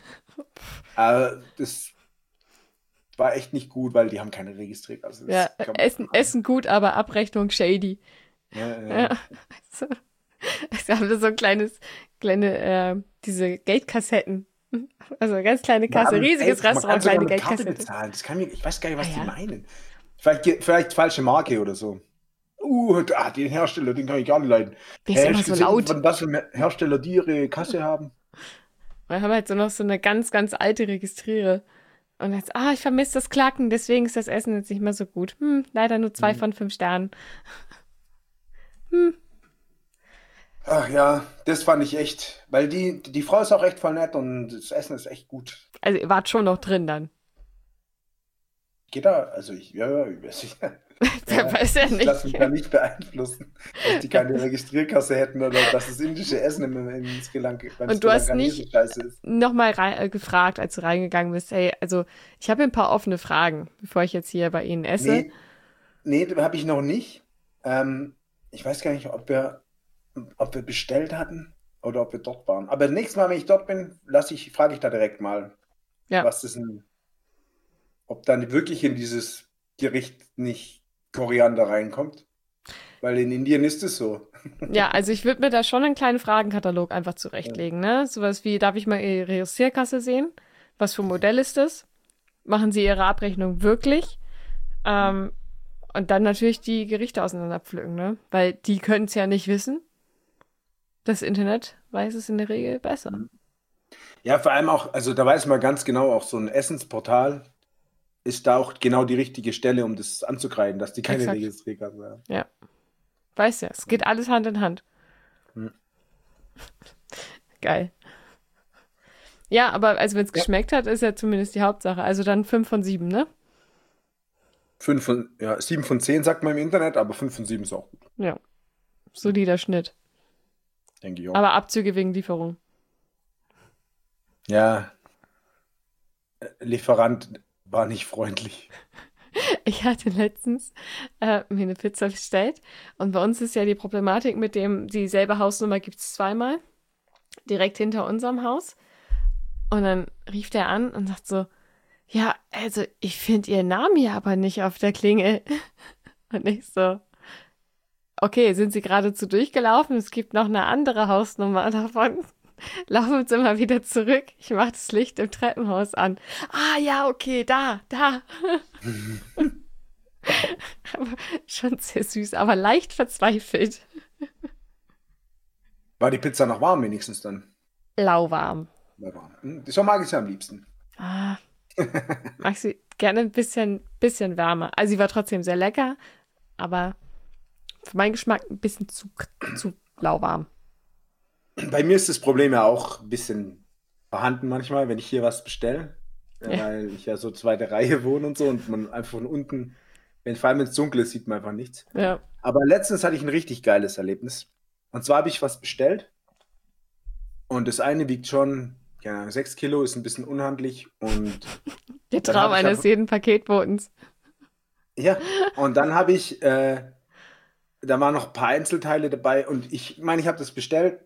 Speaker 1: äh, das war echt nicht gut, weil die haben keine registriert. Also
Speaker 2: Ja,
Speaker 1: das kann
Speaker 2: Essen,
Speaker 1: man,
Speaker 2: Essen gut, aber Abrechnung shady.
Speaker 1: ja,
Speaker 2: Ja.
Speaker 1: ja.
Speaker 2: Also, wir haben da so ein kleines, kleine, äh, diese Gate-Kassetten. Also ganz kleine
Speaker 1: Wir
Speaker 2: Kasse,
Speaker 1: haben, ey,
Speaker 2: riesiges
Speaker 1: man kann
Speaker 2: Restaurant,
Speaker 1: sogar
Speaker 2: kleine
Speaker 1: mit Karte
Speaker 2: Gate-Kassette.
Speaker 1: bezahlen. Das kann mir, ich weiß gar nicht,
Speaker 2: Ah
Speaker 1: was die
Speaker 2: ja.
Speaker 1: meinen. Vielleicht, ge- vielleicht falsche Marke oder so. Uh, ah, den Hersteller, den kann ich gar nicht leiden.
Speaker 2: Der ist
Speaker 1: Hey,
Speaker 2: immer
Speaker 1: hast du
Speaker 2: so
Speaker 1: gesehen,
Speaker 2: laut.
Speaker 1: von was für einem Hersteller die ihre Kasse haben?
Speaker 2: Wir haben halt so noch so eine ganz, ganz alte Registriere. Und jetzt, ah, ich vermisse das Klacken, deswegen ist das Essen jetzt nicht mehr so gut. Hm, leider nur zwei
Speaker 1: Hm.
Speaker 2: von fünf Sternen. Hm.
Speaker 1: Ach ja, das fand ich echt, weil die, die Frau ist auch echt voll nett und das Essen ist echt gut.
Speaker 2: Also ihr wart schon noch drin dann.
Speaker 1: Geht da? Also ich, ja, ja, ich weiß nicht.
Speaker 2: Wer
Speaker 1: Ja,
Speaker 2: weiß ja
Speaker 1: ich lasse mich da
Speaker 2: nicht.
Speaker 1: nicht beeinflussen, dass die keine Registrierkasse hätten oder dass das indische Essen im, im Sri Lanka, beim
Speaker 2: Und
Speaker 1: Sri
Speaker 2: du hast
Speaker 1: Lankanesen
Speaker 2: nicht
Speaker 1: scheiße ist.
Speaker 2: nochmal äh, gefragt, als du reingegangen bist, hey, also ich habe ein paar offene Fragen, bevor ich jetzt hier bei Ihnen esse.
Speaker 1: Nee, nee, habe ich noch nicht. Ähm, ich weiß gar nicht, ob wir, ob wir bestellt hatten oder ob wir dort waren. Aber nächstes Mal, wenn ich dort bin, lasse ich, frage ich da direkt mal,
Speaker 2: Ja.
Speaker 1: was das denn, ob dann wirklich in dieses Gericht nicht Koriander reinkommt. Weil in Indien ist es so.
Speaker 2: Ja, also ich würde mir da schon einen kleinen Fragenkatalog einfach
Speaker 1: Ja.
Speaker 2: zurechtlegen, ne? Sowas wie, darf ich mal Ihre Registrierkasse sehen? Was für ein Modell ist das? Machen Sie Ihre Abrechnung wirklich? Ähm, und dann natürlich die Gerichte auseinanderpflücken, ne? Weil die können es ja nicht wissen. Das Internet weiß es in der Regel besser.
Speaker 1: Ja, vor allem auch, also da weiß man ganz genau, auch so ein Essensportal ist da auch genau die richtige Stelle, um das anzukreiden, dass die keine
Speaker 2: Exakt.
Speaker 1: Registrierkarte haben.
Speaker 2: Ja. Weiß ja, es geht alles Hand in Hand.
Speaker 1: Hm.
Speaker 2: Geil. Ja, aber also wenn es
Speaker 1: Ja.
Speaker 2: geschmeckt hat, ist ja zumindest die Hauptsache. Also dann fünf von sieben, ne?
Speaker 1: Fünf von, ja, sieben von zehn sagt man im Internet, aber fünf von sieben ist auch gut,
Speaker 2: Ja. Solider Schnitt.
Speaker 1: denke ich auch.
Speaker 2: Aber Abzüge wegen Lieferung.
Speaker 1: Ja, äh, Lieferant war nicht freundlich.
Speaker 2: Ich hatte letztens äh, mir eine Pizza bestellt und bei uns ist ja die Problematik mit dem, dieselbe Hausnummer gibt es zweimal, direkt hinter unserem Haus. Und dann rief der an und sagt so, ja, also ich finde Ihren Namen hier aber nicht auf der Klingel. Und ich so, okay, sind Sie geradezu durchgelaufen? Es gibt noch eine andere Hausnummer davon. Laufen Sie mal wieder zurück. Ich mache das Licht im Treppenhaus an. Ah ja, okay, da, da. Aber schon sehr süß, aber leicht verzweifelt.
Speaker 1: War die Pizza noch warm wenigstens dann?
Speaker 2: Lauwarm.
Speaker 1: War warm. Hm, so mag ich sie am liebsten.
Speaker 2: Ah, mag sie gerne ein bisschen, bisschen wärmer. Also sie war trotzdem sehr lecker, aber für meinen Geschmack ein bisschen zu, zu lauwarm.
Speaker 1: Bei mir ist das Problem ja auch ein bisschen vorhanden manchmal, wenn ich hier was bestelle, äh,
Speaker 2: Ja.
Speaker 1: weil ich ja so zweite Reihe wohne und so und man einfach von unten, wenn, vor allem wenn es dunkel ist, sieht man einfach nichts.
Speaker 2: Ja.
Speaker 1: Aber letztens hatte ich ein richtig geiles Erlebnis. Und zwar habe ich was bestellt und das eine wiegt schon, keine Ahnung, sechs Kilo, ist ein bisschen unhandlich und
Speaker 2: Der
Speaker 1: dann
Speaker 2: Traum
Speaker 1: habe ich
Speaker 2: eines
Speaker 1: aber,
Speaker 2: jeden Paketbotens.
Speaker 1: ja, und dann habe ich, äh, da waren noch ein paar Einzelteile dabei und ich meine, ich habe das bestellt.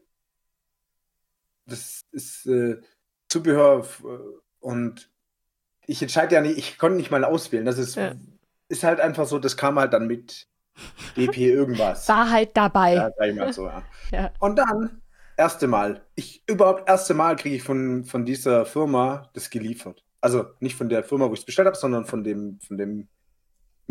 Speaker 1: Das ist äh, Zubehör f- äh, und ich entscheide ja nicht, ich konnte nicht mal auswählen. Das ist,
Speaker 2: Ja.
Speaker 1: ist halt einfach so, das kam halt dann mit D P irgendwas.
Speaker 2: War halt dabei.
Speaker 1: Ja, sag ich mal so, ja.
Speaker 2: Ja.
Speaker 1: Und dann, erste Mal, ich überhaupt erste Mal kriege ich von, von dieser Firma das geliefert. Also nicht von der Firma, wo ich es bestellt habe, sondern von dem, von dem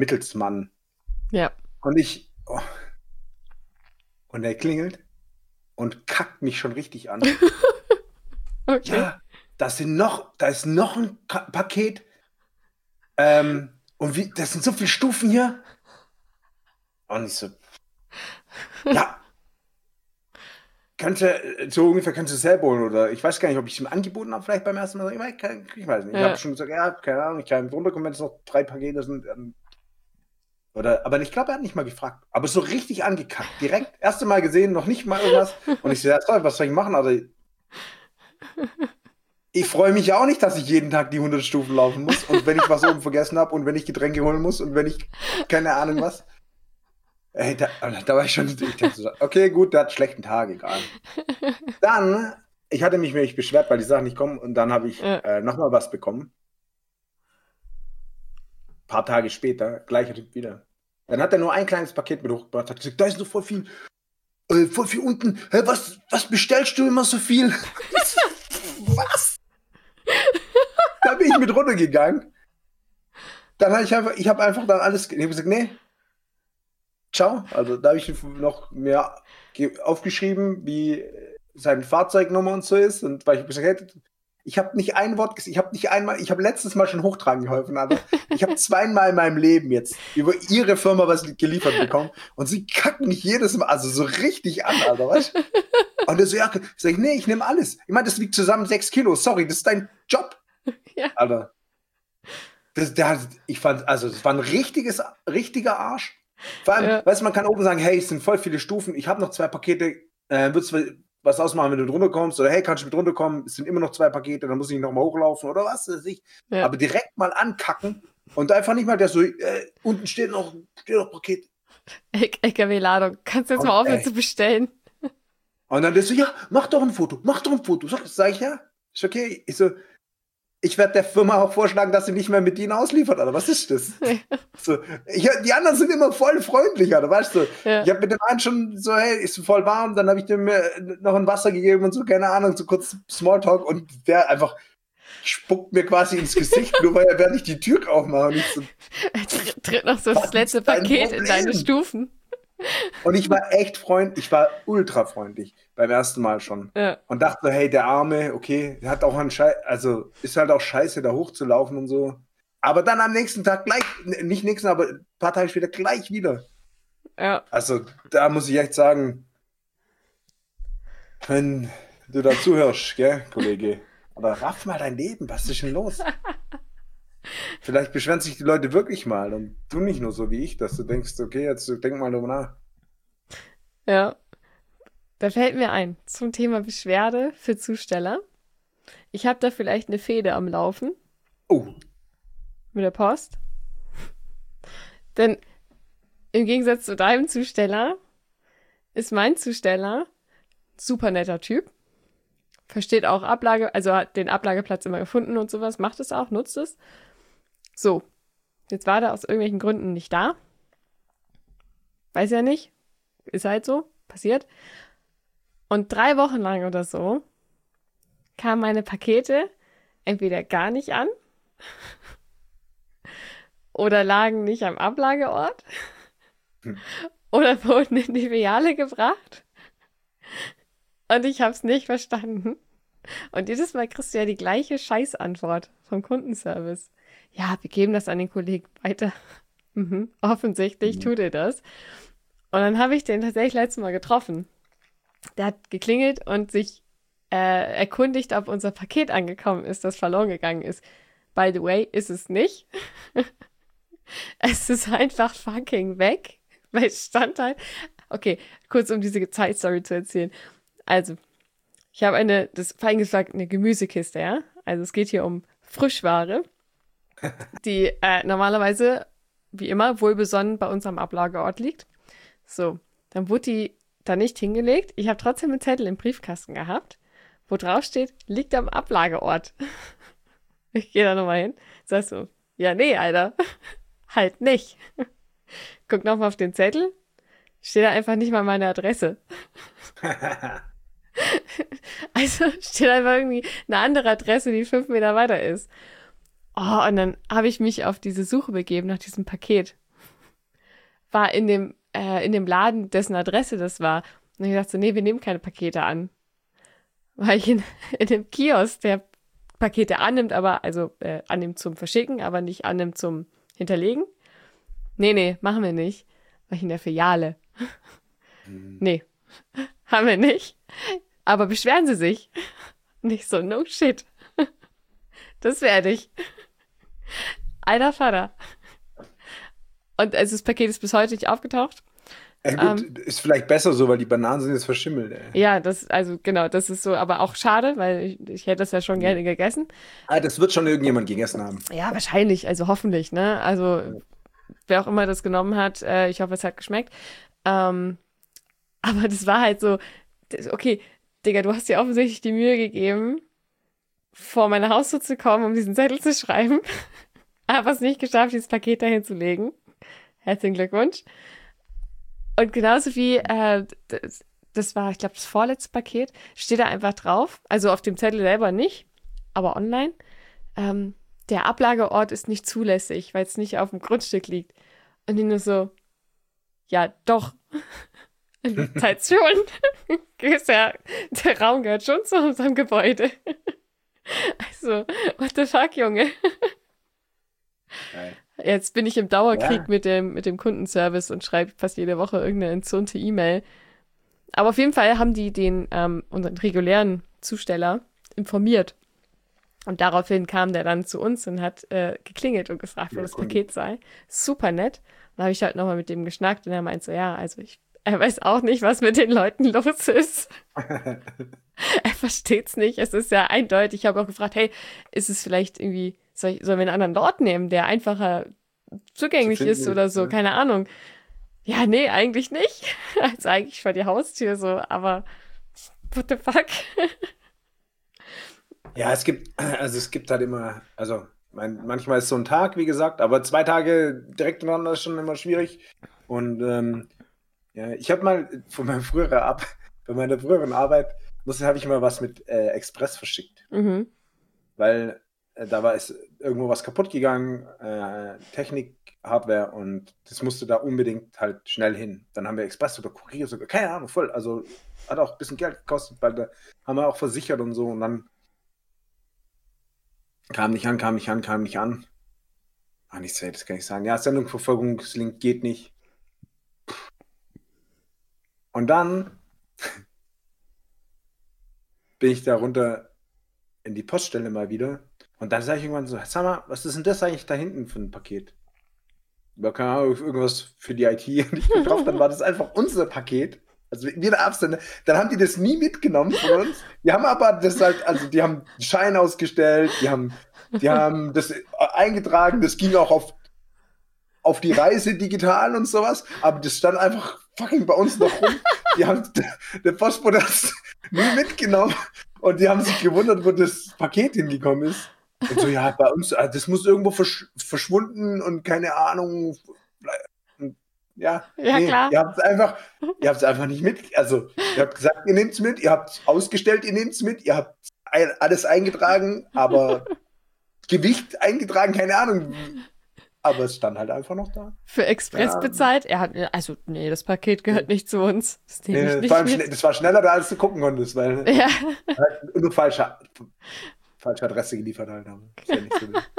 Speaker 1: Mittelsmann.
Speaker 2: Ja.
Speaker 1: Und ich, oh, und er klingelt und kackt mich schon richtig an.
Speaker 2: Okay.
Speaker 1: Ja, da sind noch, da ist noch ein Ka- Paket. Ähm, und wie, das sind so viele Stufen hier. Und ich so, ja, könnte, so ungefähr kannst du es selber holen, oder ich weiß gar nicht, ob ich es ihm angeboten habe, vielleicht beim ersten Mal. Ich weiß, kein- ich weiß nicht. Ich
Speaker 2: Ja.
Speaker 1: habe schon gesagt, ja, keine Ahnung, ich kann runterkommen, wenn es noch drei Pakete sind. ähm, Oder, aber ich glaube, er hat nicht mal gefragt. Aber so richtig angekackt. Direkt, erste Mal gesehen, noch nicht mal irgendwas. Und ich so, ja, toll, was soll ich machen? Also, ich freue mich ja auch nicht, dass ich jeden Tag die hundert Stufen laufen muss. Und wenn ich was oben vergessen habe und wenn ich Getränke holen muss und wenn ich keine Ahnung was. Ey, da, da war ich schon, ich dachte so, okay, gut, der hat einen schlechten Tag, egal. Dann, ich hatte mich nämlich beschwert, weil die Sachen nicht kommen, und dann habe ich
Speaker 2: Ja.
Speaker 1: äh, nochmal was bekommen. Ein paar Tage später, gleicher Typ wieder. Dann hat er nur ein kleines Paket mit hochgebracht, hat gesagt, da ist noch voll viel, äh, voll viel unten. Hä, was, was bestellst du immer so viel? Was? Da bin ich mit runtergegangen. Dann habe ich einfach, ich habe einfach dann alles, ich habe gesagt, nee, ciao. Also da habe ich noch mehr ge- aufgeschrieben, wie seine Fahrzeugnummer und so ist. Und weil ich gesagt hätte, ich habe nicht ein Wort gesagt, ich habe nicht einmal, ich habe letztes Mal schon hochtragen geholfen, aber ich habe zweimal in meinem Leben jetzt über ihre Firma was geliefert bekommen und sie kacken mich jedes Mal, also so richtig an, Alter, weißt du? Und er so, ja, sag ich, nee, ich nehme alles. Ich meine, das wiegt zusammen sechs Kilo, sorry, das ist dein Job.
Speaker 2: Ja.
Speaker 1: Alter. Das, der, ich fand, also das war ein richtiges, richtiger Arsch. Vor allem,
Speaker 2: Ja.
Speaker 1: weißt du, man kann oben sagen, hey, es sind voll viele Stufen, ich habe noch zwei Pakete, äh, würdest du was ausmachen, wenn du drunter kommst? Oder hey, kannst du mit runter kommen? Es sind immer noch zwei Pakete, dann muss ich nochmal hochlaufen oder was weiß ich.
Speaker 2: Ja.
Speaker 1: Aber direkt mal ankacken und einfach nicht mal der so, äh, unten steht noch, steht noch Paket.
Speaker 2: L K W-Ladung. Kannst du jetzt
Speaker 1: Und,
Speaker 2: mal aufhören
Speaker 1: ey.
Speaker 2: zu bestellen?
Speaker 1: Und dann der so, ja, mach doch ein Foto, mach doch ein Foto. Sag, sag ich, ja, ist okay. Ich so, ich werde der Firma auch vorschlagen, dass sie nicht mehr mit ihnen ausliefert, oder was ist das? So, ich, die anderen sind immer voll freundlich, oder weißt du?
Speaker 2: Ja.
Speaker 1: Ich habe mit dem einen schon so, hey, ist voll warm, dann habe ich dem äh, noch ein Wasser gegeben und so, keine Ahnung, so kurz Smalltalk, und der einfach spuckt mir quasi ins Gesicht, nur weil er während ich die Tür aufmache. Und ich so,
Speaker 2: Tritt, tritt noch so
Speaker 1: Was
Speaker 2: das letzte
Speaker 1: ist dein
Speaker 2: Paket in deine
Speaker 1: Problem?
Speaker 2: Stufen.
Speaker 1: und ich war echt freundlich, ich war ultra freundlich beim ersten Mal schon.
Speaker 2: Ja.
Speaker 1: Und dachte, hey, der Arme, okay, der hat auch einen Scheiß, also ist halt auch scheiße, da hochzulaufen und so. Aber dann am nächsten Tag gleich, n- nicht nächsten, aber ein paar Tage später gleich wieder.
Speaker 2: Ja.
Speaker 1: Also da muss ich echt sagen, wenn du da zuhörst, gell, Kollege, oder raff mal dein Leben, was ist denn los? Vielleicht beschweren sich die Leute wirklich mal und du nicht nur so wie ich, dass du denkst, okay, jetzt denk mal drüber nach.
Speaker 2: Ja. Da fällt mir ein, zum Thema Beschwerde für Zusteller. Ich habe da vielleicht eine Fehde am Laufen
Speaker 1: Oh,
Speaker 2: mit der Post. Denn im Gegensatz zu deinem Zusteller ist mein Zusteller super netter Typ. Versteht auch Ablage, also hat den Ablageplatz immer gefunden und sowas, macht es auch, nutzt es. So, jetzt war der aus irgendwelchen Gründen nicht da. Weiß ja nicht. Ist halt so, passiert. Und drei Wochen lang oder so kamen meine Pakete entweder gar nicht an oder lagen nicht am Ablageort
Speaker 1: Hm.
Speaker 2: oder wurden in die Filiale gebracht. Und ich habe es nicht verstanden. Und jedes Mal kriegst du ja die gleiche Scheißantwort vom Kundenservice. Ja, wir geben das an den Kollegen weiter. Mhm, offensichtlich
Speaker 1: Mhm.
Speaker 2: tut er das. Und dann habe ich den tatsächlich letztes Mal getroffen. Der hat geklingelt und sich äh, erkundigt, ob unser Paket angekommen ist, das verloren gegangen ist. By the way, ist es nicht. Es ist einfach fucking weg. Weil es stand halt. Okay, kurz um diese Zeitstory zu erzählen. Also, ich habe eine, das fein gesagt, eine Gemüsekiste, ja. Also es geht hier um Frischware, die äh, normalerweise, wie immer, wohlbesonnen bei uns am Ablageort liegt. So, dann wurde die da nicht hingelegt. Ich habe trotzdem einen Zettel im Briefkasten gehabt, wo drauf steht, liegt am Ablageort. Ich gehe da nochmal hin. Sagst du, ja, nee, Alter, halt nicht. Guck nochmal auf den Zettel, steht da einfach nicht mal meine Adresse. Also steht einfach irgendwie eine andere Adresse, die fünf Meter weiter ist. Oh, und dann habe ich mich auf diese Suche begeben nach diesem Paket. War in dem, äh, in dem Laden, dessen Adresse das war. Und ich dachte so, nee, wir nehmen keine Pakete an. Weil ich in, in dem Kiosk, der Pakete annimmt, aber, also äh, annimmt zum Verschicken, aber nicht annimmt zum Hinterlegen. Nee, nee, machen wir nicht. War ich in der Filiale.
Speaker 1: Hm.
Speaker 2: Nee, haben wir nicht. Aber beschweren Sie sich. Nicht so, no shit. Das werde ich. Alter Vater. Und also das Paket ist bis heute nicht aufgetaucht.
Speaker 1: Ja, gut,
Speaker 2: Ähm,
Speaker 1: ist vielleicht besser so, weil die Bananen sind jetzt verschimmelt. Ey.
Speaker 2: ja, das, also genau, das ist so, aber auch schade, weil ich, ich hätte das ja schon gerne gegessen.
Speaker 1: Ah, das wird schon irgendjemand gegessen haben.
Speaker 2: Ja, wahrscheinlich, also hoffentlich, ne? Also wer auch immer das genommen hat, äh, ich hoffe, es hat geschmeckt. Ähm, aber das war halt so, das- okay, Digga, du hast dir offensichtlich die Mühe gegeben, vor meine Haustür zu kommen, um diesen Zettel zu schreiben. Aber es nicht geschafft, dieses Paket dahin zu legen. Herzlichen Glückwunsch. Und genauso wie, äh, das, das war, ich glaube, das vorletzte Paket, steht da einfach drauf, also auf dem Zettel selber nicht, aber online, ähm, der Ablageort ist nicht zulässig, weil es nicht auf dem Grundstück liegt. Und ich nur so, ja, doch. Zeit schon. Ist ja, der Raum gehört schon zu unserem Gebäude. Also, what the fuck, Junge?
Speaker 1: Geil.
Speaker 2: Jetzt bin ich im Dauerkrieg
Speaker 1: Ja.
Speaker 2: mit dem, mit dem Kundenservice und schreibe fast jede Woche irgendeine entzürnte E-Mail. Aber auf jeden Fall haben die den, ähm, unseren regulären Zusteller informiert. Und daraufhin kam der dann zu uns und hat äh, geklingelt und gefragt, wo
Speaker 1: Ja,
Speaker 2: das
Speaker 1: cool.
Speaker 2: Paket sei. Super nett. Dann habe ich halt nochmal mit dem geschnackt und er meint so, ja, also ich, er weiß auch nicht, was mit den Leuten los ist. Er versteht's nicht. Es ist ja eindeutig. Ich habe auch gefragt, hey, ist es vielleicht irgendwie, soll ich, sollen wir einen anderen Ort nehmen, der einfacher zugänglich
Speaker 1: Zu finden
Speaker 2: ist oder
Speaker 1: ist,
Speaker 2: so?
Speaker 1: ne?
Speaker 2: Keine Ahnung. Ja, nee, eigentlich nicht. Also eigentlich vor die Haustür so, aber what the fuck?
Speaker 1: Ja, es gibt, also es gibt halt immer, also mein, manchmal ist so ein Tag, wie gesagt, aber zwei Tage direkt hintereinander ist schon immer schwierig. Und ähm, ja, ich habe mal von meinem früheren Ab bei meiner früheren Arbeit musste habe ich mal was mit äh, Express verschickt,
Speaker 2: Mhm.
Speaker 1: weil äh, da war es irgendwo was kaputt gegangen, äh, Technik, Hardware und das musste da unbedingt halt schnell hin. Dann haben wir Express oder Kurier sogar, keine Ahnung, voll, also hat auch ein bisschen Geld gekostet, weil da haben wir auch versichert und so und dann kam nicht an, kam nicht an, kam nicht an. Ah, nicht so, das kann ich sagen. Ja, Sendungsverfolgungslink geht nicht. Und dann bin ich da runter in die Poststelle mal wieder. Und dann sage ich irgendwann so, sag mal, was ist denn das eigentlich da hinten für ein Paket? Ja, keine Ahnung, irgendwas für die I T. Und ich bin drauf, dann war das einfach unser Paket. Also wir der Absender. Dann haben die das nie mitgenommen von uns. Die haben aber das halt, also die haben einen Schein ausgestellt, die haben, die haben das eingetragen, das ging auch auf, auf die Reise digital und sowas, aber das stand einfach fucking bei uns noch rum. Die haben, der Postbote hat es nie mitgenommen und die haben sich gewundert, wo das Paket hingekommen ist. Und so, ja, bei uns, ah, das muss irgendwo versch verschwunden und keine Ahnung. Und ja,
Speaker 2: Ja,
Speaker 1: nee,
Speaker 2: klar.
Speaker 1: ihr habt es einfach, ihr habt es einfach nicht mit. Also, ihr habt gesagt, ihr nehmt es mit, ihr habt es ausgestellt, ihr nehmt es mit, ihr habt ein- alles eingetragen, aber Gewicht eingetragen, keine Ahnung. Aber es stand halt einfach noch da.
Speaker 2: Für Express
Speaker 1: Ja.
Speaker 2: bezahlt. Er hat, also, nee, das Paket gehört nicht zu uns. Das nehme ich
Speaker 1: Nee,
Speaker 2: nicht
Speaker 1: vor allem
Speaker 2: mit.
Speaker 1: schnell, das war schneller da, als du gucken konntest, weil
Speaker 2: Ja,
Speaker 1: halt nur falsche, falsche Adresse geliefert halt haben. Ist ja nicht so wild.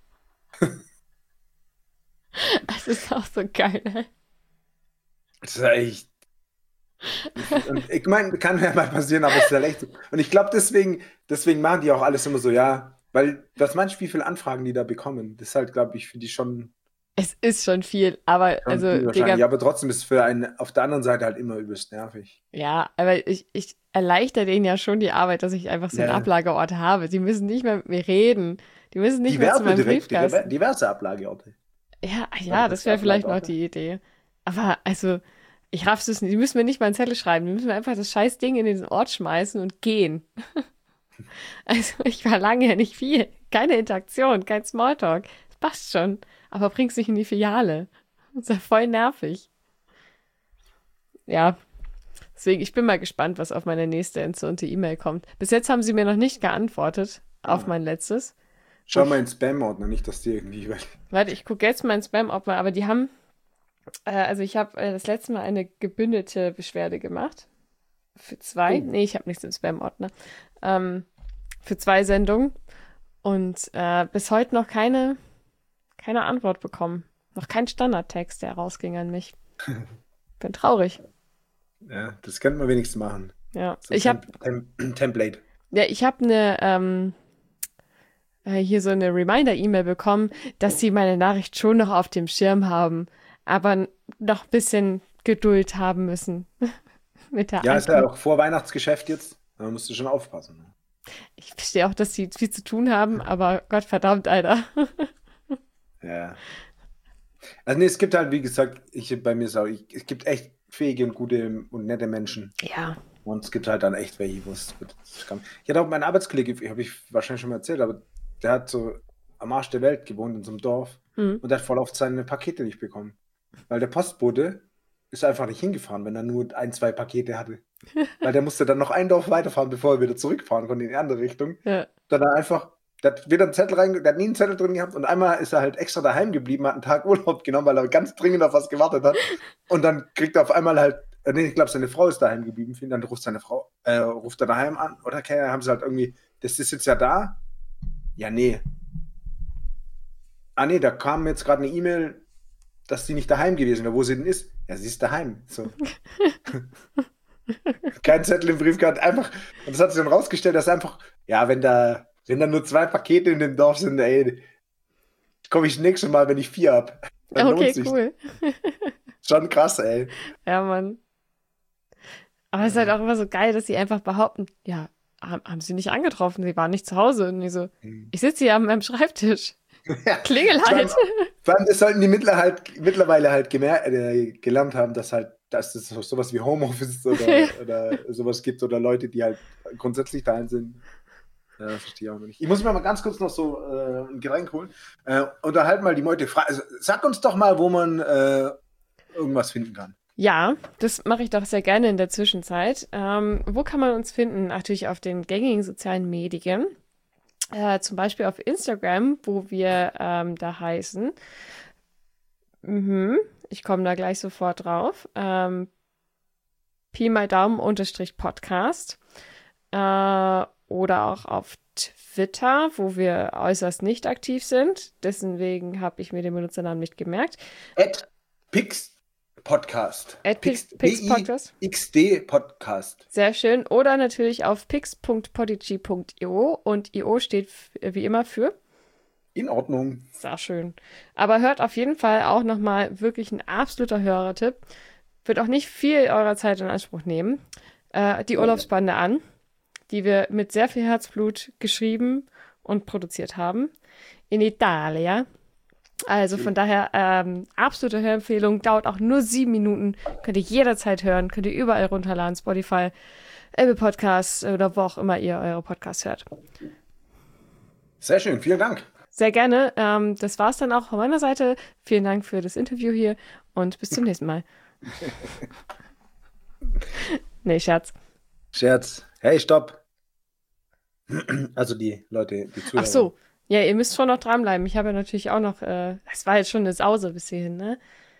Speaker 2: das ist auch so geil, ey.
Speaker 1: Das ist ja echt. Und ich meine, kann ja mal passieren, aber es ist halt echt so. Und ich glaube, deswegen, deswegen machen die auch alles immer so, ja, weil was meinst du, wie viele Anfragen die da bekommen? Das ist halt, glaube ich, für die schon,
Speaker 2: Es ist schon viel, aber,
Speaker 1: schon
Speaker 2: also,
Speaker 1: viel wahrscheinlich.
Speaker 2: Digga,
Speaker 1: Aber trotzdem ist es für einen auf der anderen Seite halt immer übelst nervig.
Speaker 2: ja, aber ich, ich erleichter denen ja schon die Arbeit, dass ich einfach so einen
Speaker 1: Ja.
Speaker 2: Ablageort habe. Die müssen nicht mehr mit mir reden. Die müssen nicht mehr zu
Speaker 1: Diverse
Speaker 2: meinem
Speaker 1: direkt,
Speaker 2: Briefkasten.
Speaker 1: diverse Ablageorte.
Speaker 2: Ja,
Speaker 1: Also
Speaker 2: ja,
Speaker 1: das
Speaker 2: das wäre vielleicht noch
Speaker 1: Ablageorte.
Speaker 2: die Idee. Aber, also, ich raff's es nicht. Die müssen mir nicht mal einen Zettel schreiben. Die müssen mir einfach das scheiß Ding in diesen Ort schmeißen und gehen. Also, ich verlange ja nicht viel. Keine Interaktion, kein Smalltalk. Das passt schon. Aber bring's nicht in die Filiale. Das ist ja voll nervig. Ja, deswegen, ich bin mal gespannt, was auf meine nächste entzündete E-Mail kommt. Bis jetzt haben sie mir noch nicht geantwortet auf
Speaker 1: Ah.
Speaker 2: mein letztes.
Speaker 1: Schau mal in Spam-Ordner, nicht, dass die irgendwie.
Speaker 2: Warte, ich gucke jetzt mal in Spam-Ordner, aber die haben, äh, also ich habe äh, das letzte Mal eine gebündelte Beschwerde gemacht. für zwei,
Speaker 1: Oh.
Speaker 2: nee, ich habe nichts im Spam-Ordner, ähm, für zwei Sendungen und äh, bis heute noch keine, keine Antwort bekommen. Noch kein Standardtext, der rausging an mich. Bin traurig.
Speaker 1: Ja, das könnte man wenigstens machen.
Speaker 2: Ja,
Speaker 1: So ein
Speaker 2: ich habe
Speaker 1: Tem Tem Template.
Speaker 2: ja, ich habe eine, ähm, äh, hier so eine Reminder-E-Mail bekommen, dass sie meine Nachricht schon noch auf dem Schirm haben, aber n- noch ein bisschen Geduld haben müssen mit der
Speaker 1: Ja, ist ja
Speaker 2: Antwort.
Speaker 1: auch vor Weihnachtsgeschäft jetzt. Da musst du schon aufpassen. Ne?
Speaker 2: Ich verstehe auch, dass sie viel zu tun haben, aber Gott verdammt, Alter.
Speaker 1: Ja. Also nee, es gibt halt, wie gesagt, ich bei mir ist auch, ich, es gibt echt fähige und gute und nette Menschen.
Speaker 2: Ja.
Speaker 1: Und es gibt halt dann echt welche, wo es wird. Ich hatte auch meinen Arbeitskollege, habe ich wahrscheinlich schon mal erzählt, aber der hat so am Arsch der Welt gewohnt in so einem Dorf
Speaker 2: Hm.
Speaker 1: und der hat voll oft seine Pakete nicht bekommen. Weil der Postbote ist einfach nicht hingefahren, wenn er nur ein, zwei Pakete hatte. Weil der musste dann noch ein Dorf weiterfahren, bevor er wieder zurückfahren konnte in die andere Richtung.
Speaker 2: Ja.
Speaker 1: Dann hat er einfach, der hat wieder einen Zettel rein, der hat nie einen Zettel drin gehabt und einmal ist er halt extra daheim geblieben, hat einen Tag Urlaub genommen, weil er ganz dringend auf was gewartet hat. Und dann kriegt er auf einmal halt, äh, nee, ich glaube, seine Frau ist daheim geblieben, dann ruft seine Frau, äh, ruft er daheim an, oder okay, haben sie halt irgendwie, das ist jetzt ja da? Ja, nee. Ah, nee, da kam jetzt gerade eine E-Mail, dass sie nicht daheim gewesen wäre. Wo sie denn ist? Ja, sie ist daheim. So. Kein Zettel im Briefkasten, einfach, und das hat sich dann rausgestellt, dass einfach, ja, wenn da, wenn da nur zwei Pakete in dem Dorf sind, ey, komme ich nächstes Mal, wenn ich vier hab. Dann
Speaker 2: Okay,
Speaker 1: lohnt sich.
Speaker 2: cool.
Speaker 1: Schon krass, ey.
Speaker 2: Ja, Mann. Aber es ist halt auch immer so geil, dass sie einfach behaupten, ja, haben, haben sie nicht angetroffen, sie waren nicht zu Hause. Und ich so,
Speaker 1: Hm.
Speaker 2: ich sitze hier an meinem Schreibtisch.
Speaker 1: Ja,
Speaker 2: Klingel
Speaker 1: vor allem,
Speaker 2: halt.
Speaker 1: vor allem, das sollten die mittler halt, mittlerweile halt gemer äh, gelernt haben, dass halt, dass es so- sowas wie Homeoffice oder, oder sowas gibt oder Leute, die halt grundsätzlich daheim sind. Ja, das verstehe ich auch noch nicht. Ich muss mir mal ganz kurz noch so äh, ein Getränk holen. Äh, unterhalten mal die Leute. Fra also, sag uns doch mal, wo man äh, irgendwas finden kann.
Speaker 2: Ja, das mache ich doch sehr gerne in der Zwischenzeit. Ähm, wo kann man uns finden? Natürlich auf den gängigen sozialen Medien. Äh, zum Beispiel auf Instagram, wo wir ähm, da heißen. Mhm, ich komme da gleich sofort drauf. Ähm, Pi mal Daumen unterstrich Podcast. Äh, oder auch auf Twitter, wo wir äußerst nicht aktiv sind. Deswegen habe ich mir den Benutzernamen nicht gemerkt.
Speaker 1: At Pix Podcast.
Speaker 2: At Pix,
Speaker 1: Pix,
Speaker 2: Pix Podcast.
Speaker 1: P I X D Podcast.
Speaker 2: Sehr schön. Oder natürlich auf pix punkt podigy punkt io und I O steht f- wie immer für.
Speaker 1: In Ordnung.
Speaker 2: Sehr schön. Aber hört auf jeden Fall auch nochmal wirklich ein absoluter Hörertipp. Wird auch nicht viel eurer Zeit in Anspruch nehmen. Äh, die Urlaubsbande an, die wir mit sehr viel Herzblut geschrieben und produziert haben. In Italia. Also von daher ähm, absolute Hörempfehlung. Dauert auch nur sieben Minuten. Könnt ihr jederzeit hören. Könnt ihr überall runterladen. Spotify, Apple Podcasts oder wo auch immer ihr eure Podcasts hört.
Speaker 1: Sehr schön, vielen Dank.
Speaker 2: Sehr gerne. Ähm, das war's dann auch von meiner Seite. Vielen Dank für das Interview hier und bis zum nächsten Mal. Nee, Scherz.
Speaker 1: Scherz. Hey, stopp. Also die Leute, die Zuhörer.
Speaker 2: Ach so. Ja, ihr müsst schon noch dranbleiben. Ich habe ja natürlich auch noch, äh, es war jetzt schon eine Sause bis hierhin, ne?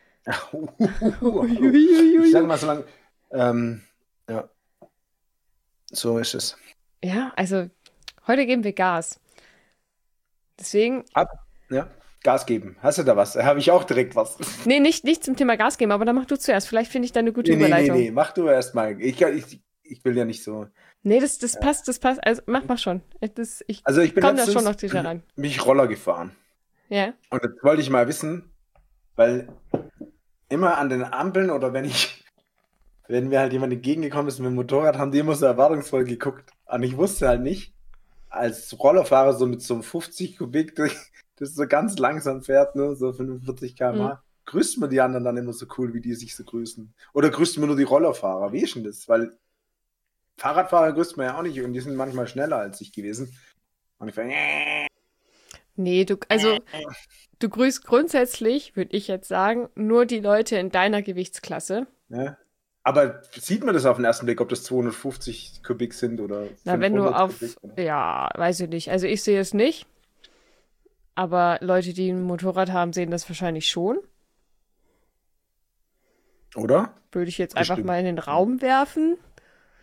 Speaker 1: Ich sage mal so lange, ähm, ja, so ist es.
Speaker 2: Ja, also heute geben wir Gas. Deswegen,
Speaker 1: Ab, ja, Gas geben. Hast du da was? Habe ich auch direkt was.
Speaker 2: nee, nicht, nicht zum Thema Gas geben, aber dann mach du zuerst. Vielleicht finde ich da eine gute
Speaker 1: Nee, nee, nee,
Speaker 2: Überleitung.
Speaker 1: nee, mach du erst mal. Ich, ich, ich will ja nicht so.
Speaker 2: Nee, das, das passt, das passt. Also mach mal schon. Das, ich
Speaker 1: Also ich bin
Speaker 2: komme da
Speaker 1: letztens
Speaker 2: schon noch sicher rein.
Speaker 1: mich Roller gefahren.
Speaker 2: Ja.
Speaker 1: Und jetzt wollte ich mal wissen, weil immer an den Ampeln oder wenn ich, wenn mir halt jemand entgegengekommen ist mit dem Motorrad, haben die immer so erwartungsvoll geguckt. Und ich wusste halt nicht, als Rollerfahrer so mit so einem fünfzig Kubik, durch- das so ganz langsam fährt, ne, so fünfundvierzig Kilometer pro Stunde, grüßt man die anderen dann immer so cool, wie die sich so grüßen. Oder grüßt man nur die Rollerfahrer? Wie ist denn das? Weil Fahrradfahrer grüßt man ja auch nicht und die sind manchmal schneller als ich gewesen. Und ich war,
Speaker 2: Nee, du, also du grüßt grundsätzlich, würde ich jetzt sagen, nur die Leute in deiner Gewichtsklasse.
Speaker 1: ne? Aber sieht man das auf den ersten Blick, ob das zweihundertfünfzig Kubik sind oder
Speaker 2: Na, wenn du
Speaker 1: fünfhundert
Speaker 2: auf,
Speaker 1: Kubik? Oder?
Speaker 2: ja, weiß ich nicht. Also ich sehe es nicht. Aber Leute, die ein Motorrad haben, sehen das wahrscheinlich schon.
Speaker 1: Oder?
Speaker 2: Würde ich jetzt einfach
Speaker 1: Bestimmt.
Speaker 2: mal in den Raum werfen.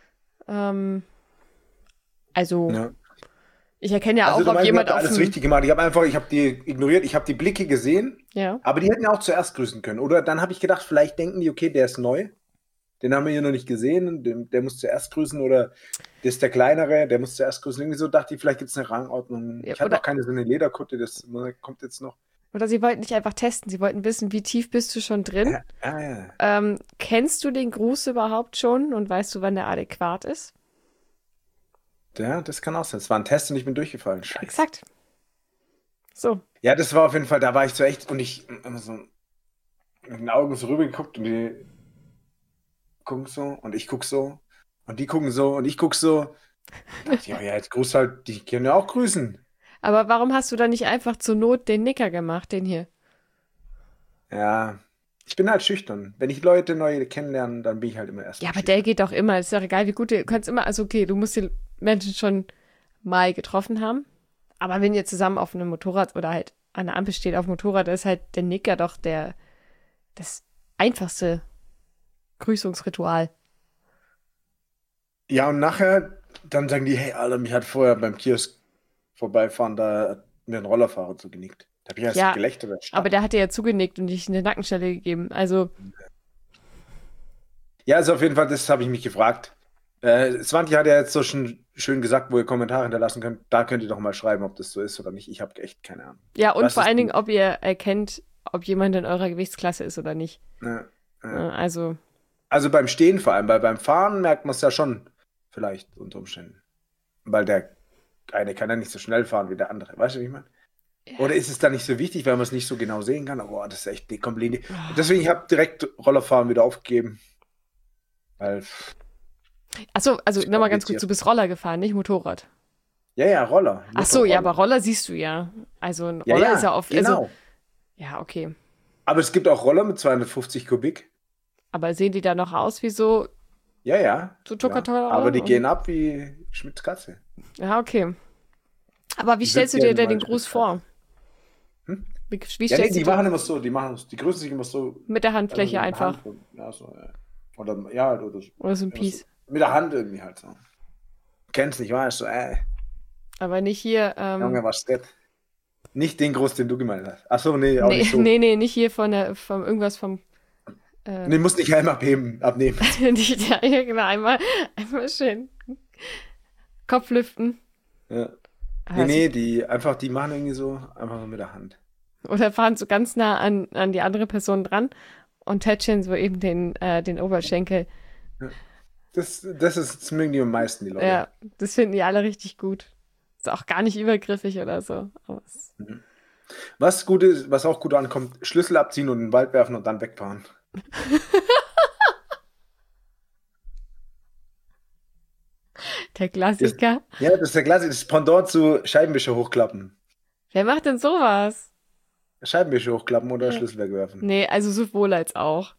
Speaker 2: Ähm, also,
Speaker 1: Ja.
Speaker 2: ich erkenne ja
Speaker 1: Also
Speaker 2: auch,
Speaker 1: du
Speaker 2: ob
Speaker 1: meinst, ich
Speaker 2: jemand
Speaker 1: habe
Speaker 2: auf
Speaker 1: alles
Speaker 2: dem...
Speaker 1: richtig gemacht. Ich habe einfach, ich habe die ignoriert, ich habe die Blicke gesehen,
Speaker 2: Ja.
Speaker 1: aber die hätten ja auch zuerst grüßen können. Oder dann habe ich gedacht, vielleicht denken die, okay, der ist neu, den haben wir hier noch nicht gesehen, der, der muss zuerst grüßen oder der ist der Kleinere, der muss zuerst grüßen. Irgendwie so dachte ich, vielleicht gibt es eine Rangordnung.
Speaker 2: Ja,
Speaker 1: Ich hatte
Speaker 2: oder-
Speaker 1: noch keine so eine Lederkutte, das kommt jetzt noch.
Speaker 2: Oder sie wollten dich einfach testen. Sie wollten wissen, wie tief bist du schon drin?
Speaker 1: Ah, ja.
Speaker 2: Ähm, kennst du den Gruß überhaupt schon und weißt du, wann der adäquat ist?
Speaker 1: Ja, das kann auch sein. Es war ein Test und ich bin durchgefallen. Scheiße.
Speaker 2: Exakt. So.
Speaker 1: Ja, das war auf jeden Fall, da war ich so echt und ich immer so mit den Augen so rübergeguckt und die gucken so und ich guck so und die gucken so und ich guck so. Da dachte ich, ja, ja, jetzt grüß halt, die können ja auch grüßen.
Speaker 2: Aber warum hast du dann nicht einfach zur Not den Nicker gemacht, den hier?
Speaker 1: Ja, ich bin halt schüchtern. Wenn ich Leute neu kennenlerne, dann bin ich halt immer erst
Speaker 2: Ja,
Speaker 1: mal
Speaker 2: aber der
Speaker 1: schüchtern.
Speaker 2: geht doch immer. Ist doch egal, wie gut du du kannst immer. Also, okay, du musst die Menschen schon mal getroffen haben. Aber wenn ihr zusammen auf einem Motorrad oder halt an der Ampel steht auf dem Motorrad, ist halt der Nicker doch der das einfachste Grüßungsritual.
Speaker 1: Ja, und nachher, dann sagen die, hey, Alter, mich hat vorher beim Kiosk vorbeifahren, da hat mir ein Rollerfahrer zugenickt. Da habe ich erst
Speaker 2: Ja,
Speaker 1: gelächelt. oder
Speaker 2: Aber der hat dir ja zugenickt und dich eine Nackenstelle gegeben. Also,
Speaker 1: Ja, also auf jeden Fall, das habe ich mich gefragt. Äh, Svanti hat ja jetzt so schon schön gesagt, wo ihr Kommentare hinterlassen könnt. Da könnt ihr doch mal schreiben, ob das so ist oder nicht. Ich habe echt keine Ahnung.
Speaker 2: ja, und
Speaker 1: Was
Speaker 2: vor
Speaker 1: ist
Speaker 2: allen
Speaker 1: die-
Speaker 2: Dingen, ob ihr erkennt, ob jemand in eurer Gewichtsklasse ist oder nicht.
Speaker 1: Ja, ja.
Speaker 2: Ja, Also,
Speaker 1: Also beim Stehen vor allem, weil beim Fahren merkt man es ja schon vielleicht unter Umständen. Weil der eine kann ja nicht so schnell fahren wie der andere. Weißt du, wie ich meine? Oder ist es dann nicht so wichtig, weil man es nicht so genau sehen kann? Aber das ist echt die komplette. Deswegen, ich habe direkt Rollerfahren wieder aufgegeben. Weil,
Speaker 2: achso, also
Speaker 1: Ist
Speaker 2: nochmal ganz kurz,
Speaker 1: kompliziert.
Speaker 2: du bist Roller gefahren, nicht Motorrad.
Speaker 1: ja, ja, Roller.
Speaker 2: Ach so, ja, aber
Speaker 1: Motorroller.
Speaker 2: Roller siehst du ja. Also ein
Speaker 1: Ja,
Speaker 2: Roller
Speaker 1: ja,
Speaker 2: ist ja oft,
Speaker 1: genau.
Speaker 2: also, ja, okay.
Speaker 1: Aber es gibt auch Roller mit zweihundertfünfzig Kubik.
Speaker 2: Aber sehen die da noch aus wie so,
Speaker 1: Ja, ja.
Speaker 2: So
Speaker 1: ja.
Speaker 2: Tuckertoller,
Speaker 1: Aber die
Speaker 2: oder?
Speaker 1: gehen ab wie Schmitz Katze.
Speaker 2: ja, okay. Aber wie
Speaker 1: Die
Speaker 2: stellst du
Speaker 1: sind
Speaker 2: dir denn
Speaker 1: gerne
Speaker 2: den
Speaker 1: mal
Speaker 2: Gruß vor?
Speaker 1: Hm?
Speaker 2: Wie, wie
Speaker 1: Ja, nee,
Speaker 2: stellst
Speaker 1: die
Speaker 2: du dir
Speaker 1: machen immer so, die machen, die grüßen sich immer so.
Speaker 2: mit der Handfläche
Speaker 1: also mit
Speaker 2: einfach?
Speaker 1: Hand, ja, so, ja. Oder, ja, oder so.
Speaker 2: Oder so ein
Speaker 1: Immer
Speaker 2: Piece?
Speaker 1: so. Mit der Hand irgendwie halt so. Kennst nicht, weißt du, äh,
Speaker 2: Aber nicht hier,
Speaker 1: Junge,
Speaker 2: ähm,
Speaker 1: was geht? Nicht den Gruß, den du gemeint hast. Achso, nee, auch
Speaker 2: nee,
Speaker 1: nicht so.
Speaker 2: nee, nee, nicht hier von der, vom irgendwas vom, äh,
Speaker 1: Nee, musst nicht Helm abheben, abnehmen.
Speaker 2: nicht, ja, ja, genau, einmal, einmal schön Kopf lüften.
Speaker 1: Ja.
Speaker 2: Ah,
Speaker 1: Nee,
Speaker 2: das-
Speaker 1: nee, die einfach, die machen irgendwie so, einfach so mit der Hand.
Speaker 2: Oder fahren so ganz nah an, an die andere Person dran und tätscheln so eben den, äh, den Oberschenkel.
Speaker 1: Das, das ist, das mögen die am meisten, die Leute.
Speaker 2: Ja, das finden die alle richtig gut. Ist auch gar nicht übergriffig oder so. Aber es,
Speaker 1: Was gut ist, was auch gut ankommt, Schlüssel abziehen und in den Wald werfen und dann wegfahren.
Speaker 2: der Klassiker.
Speaker 1: Ja, das ist der Klasse, das ist Pendant zu Scheibenwischer hochklappen.
Speaker 2: Wer macht denn sowas?
Speaker 1: Scheibenwischer hochklappen oder
Speaker 2: Ja.
Speaker 1: Schlüssel wegwerfen.
Speaker 2: Nee, also sowohl als auch.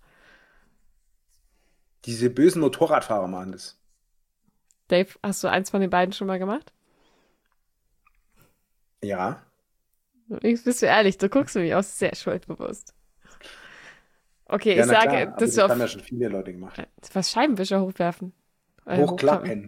Speaker 1: Diese bösen Motorradfahrer machen das.
Speaker 2: Dave, hast du eins von den beiden schon mal gemacht?
Speaker 1: Ja.
Speaker 2: Jetzt bist du ehrlich, du guckst mich auch sehr schuldbewusst. Okay,
Speaker 1: Ja,
Speaker 2: ich
Speaker 1: na
Speaker 2: sage,
Speaker 1: klar, aber
Speaker 2: dass
Speaker 1: das
Speaker 2: du auf
Speaker 1: haben ja schon viele Leute gemacht.
Speaker 2: was Scheibenwischer hochwerfen. Äh, hochklappen.
Speaker 1: Hochklappen.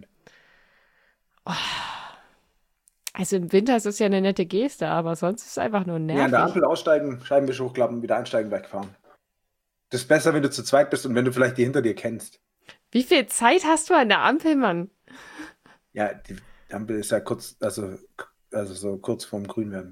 Speaker 2: Also im Winter ist es ja eine nette Geste, aber sonst ist es einfach nur
Speaker 1: Ja, an der
Speaker 2: nervig.
Speaker 1: Ampel aussteigen, Scheibenwischer hochklappen, wieder einsteigen, wegfahren. Das ist besser, wenn du zu zweit bist und wenn du vielleicht die hinter dir kennst.
Speaker 2: Wie viel Zeit hast du an der Ampel, Mann?
Speaker 1: Ja, die Ampel ist ja kurz, also, also so kurz vorm Grünwerden.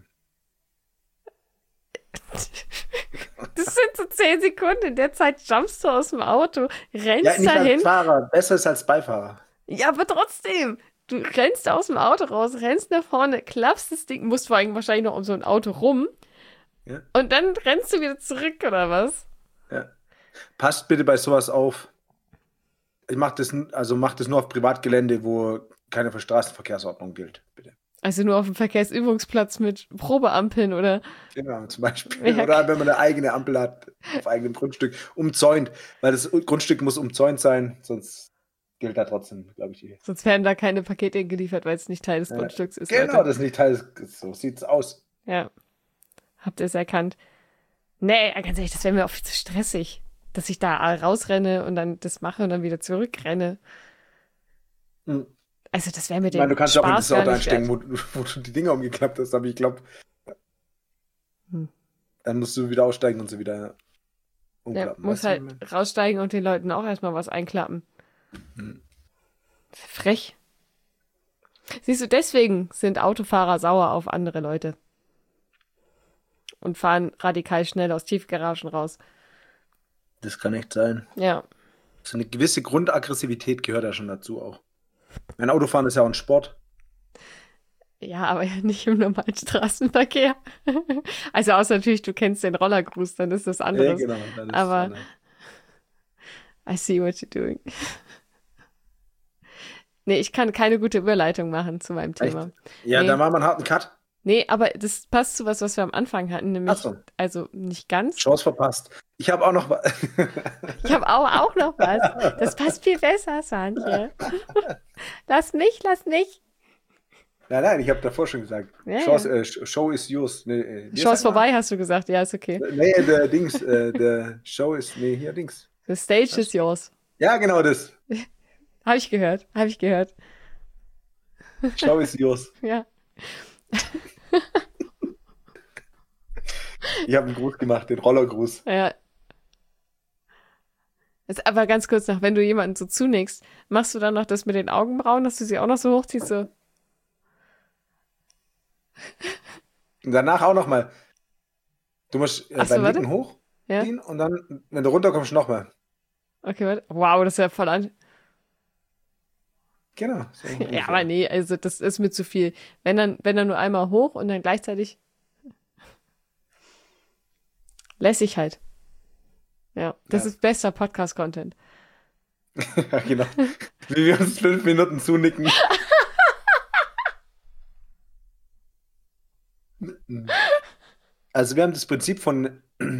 Speaker 2: Das sind so zehn Sekunden. In der Zeit jumpst du aus dem Auto, rennst
Speaker 1: Ja, nicht
Speaker 2: dahin.
Speaker 1: als Fahrer, besser ist als Beifahrer.
Speaker 2: Ja, aber trotzdem. Du rennst aus dem Auto raus, rennst nach vorne, klappst das Ding, musst vor allem wahrscheinlich noch um so ein Auto rum.
Speaker 1: Ja.
Speaker 2: Und dann rennst du wieder zurück, oder was?
Speaker 1: Ja. Passt bitte bei sowas auf. Ich mach das, n- also mach das nur auf Privatgelände, wo keine Ver- Straßenverkehrsordnung gilt, bitte.
Speaker 2: Also nur auf dem Verkehrsübungsplatz mit Probeampeln oder.
Speaker 1: Genau, zum Beispiel.
Speaker 2: Ja.
Speaker 1: Oder wenn man eine eigene Ampel hat, auf eigenem Grundstück, umzäunt. Weil das Grundstück muss umzäunt sein, sonst gilt da trotzdem, glaube ich. Die.
Speaker 2: Sonst werden da keine Pakete geliefert, weil es nicht Teil des
Speaker 1: Ja.
Speaker 2: Grundstücks ist.
Speaker 1: Genau,
Speaker 2: Leute.
Speaker 1: das ist nicht Teil des, so sieht's aus.
Speaker 2: Ja. Habt ihr es erkannt? Nee, ganz ehrlich, das wäre mir auch viel zu stressig. Dass ich da rausrenne und dann das mache und dann wieder zurückrenne.
Speaker 1: Hm.
Speaker 2: Also das wäre mit
Speaker 1: Ich meine,
Speaker 2: dem
Speaker 1: du kannst ja auch in
Speaker 2: Spaß
Speaker 1: das
Speaker 2: gar
Speaker 1: Auto
Speaker 2: nicht
Speaker 1: einsteigen,
Speaker 2: wert.
Speaker 1: wo, du- wo du die Dinger umgeklappt hast, aber ich glaube,
Speaker 2: Hm.
Speaker 1: dann musst du wieder aussteigen und sie wieder
Speaker 2: Der
Speaker 1: umklappen.
Speaker 2: muss
Speaker 1: Weißt du, wie ich
Speaker 2: halt
Speaker 1: meine?
Speaker 2: raussteigen und den Leuten auch erstmal was einklappen.
Speaker 1: Hm.
Speaker 2: Frech. Siehst du, deswegen sind Autofahrer sauer auf andere Leute und fahren radikal schnell aus Tiefgaragen raus.
Speaker 1: Das kann echt sein.
Speaker 2: Ja,
Speaker 1: So eine gewisse Grundaggressivität gehört ja schon dazu auch. Mein Autofahren ist ja auch ein Sport.
Speaker 2: ja, aber ja nicht im normalen Straßenverkehr. Also außer natürlich, du kennst den Rollergruß, dann ist das
Speaker 1: Ja,
Speaker 2: anderes.
Speaker 1: genau, dann ist es
Speaker 2: Aber
Speaker 1: anders.
Speaker 2: I see what you're doing. Nee, ich kann keine gute Überleitung machen zu meinem
Speaker 1: Echt?
Speaker 2: Thema.
Speaker 1: Ja,
Speaker 2: Nee,
Speaker 1: da machen wir einen harten Cut.
Speaker 2: nee, aber das passt zu was, was wir am Anfang hatten, nämlich,
Speaker 1: Achso,
Speaker 2: also nicht ganz.
Speaker 1: Chance verpasst. Ich habe auch noch was.
Speaker 2: Ich habe auch, auch noch was. Das passt viel besser, Santje. Lass mich, lass mich.
Speaker 1: Nein, nein, ich habe davor schon gesagt.
Speaker 2: Ja,
Speaker 1: Chance,
Speaker 2: ja.
Speaker 1: äh, Show is yours. Nee, äh, wie
Speaker 2: Chance
Speaker 1: sagt man?
Speaker 2: vorbei, hast du gesagt. Ja, ist okay.
Speaker 1: Nee, der Dings, äh, der Show ist, nee, hier Dings.
Speaker 2: The stage
Speaker 1: Was?
Speaker 2: is yours.
Speaker 1: Ja, genau das.
Speaker 2: Habe ich gehört, habe ich gehört.
Speaker 1: Show is yours.
Speaker 2: Ja.
Speaker 1: Ich habe einen Gruß gemacht, den Rollergruß.
Speaker 2: Ja. Jetzt aber ganz kurz noch, wenn du jemanden so zunickst, machst du dann noch das mit den Augenbrauen, dass du sie auch noch so hochziehst, so.
Speaker 1: Und danach auch nochmal. Du musst äh,
Speaker 2: Ach so,
Speaker 1: beim
Speaker 2: warte.
Speaker 1: Nicken
Speaker 2: Ja.
Speaker 1: hochziehen und dann, wenn du runterkommst, nochmal.
Speaker 2: Okay, warte. Wow, das ist ja voll an.
Speaker 1: Genau. So
Speaker 2: Ja,
Speaker 1: ungefähr.
Speaker 2: aber nee, also das ist mir zu viel. Wenn dann, wenn dann nur einmal hoch und dann gleichzeitig lässig halt. Ja, das
Speaker 1: Ja.
Speaker 2: ist bester Podcast-Content.
Speaker 1: Ja, genau. Wie wir uns fünf Minuten zunicken. Also wir haben das Prinzip von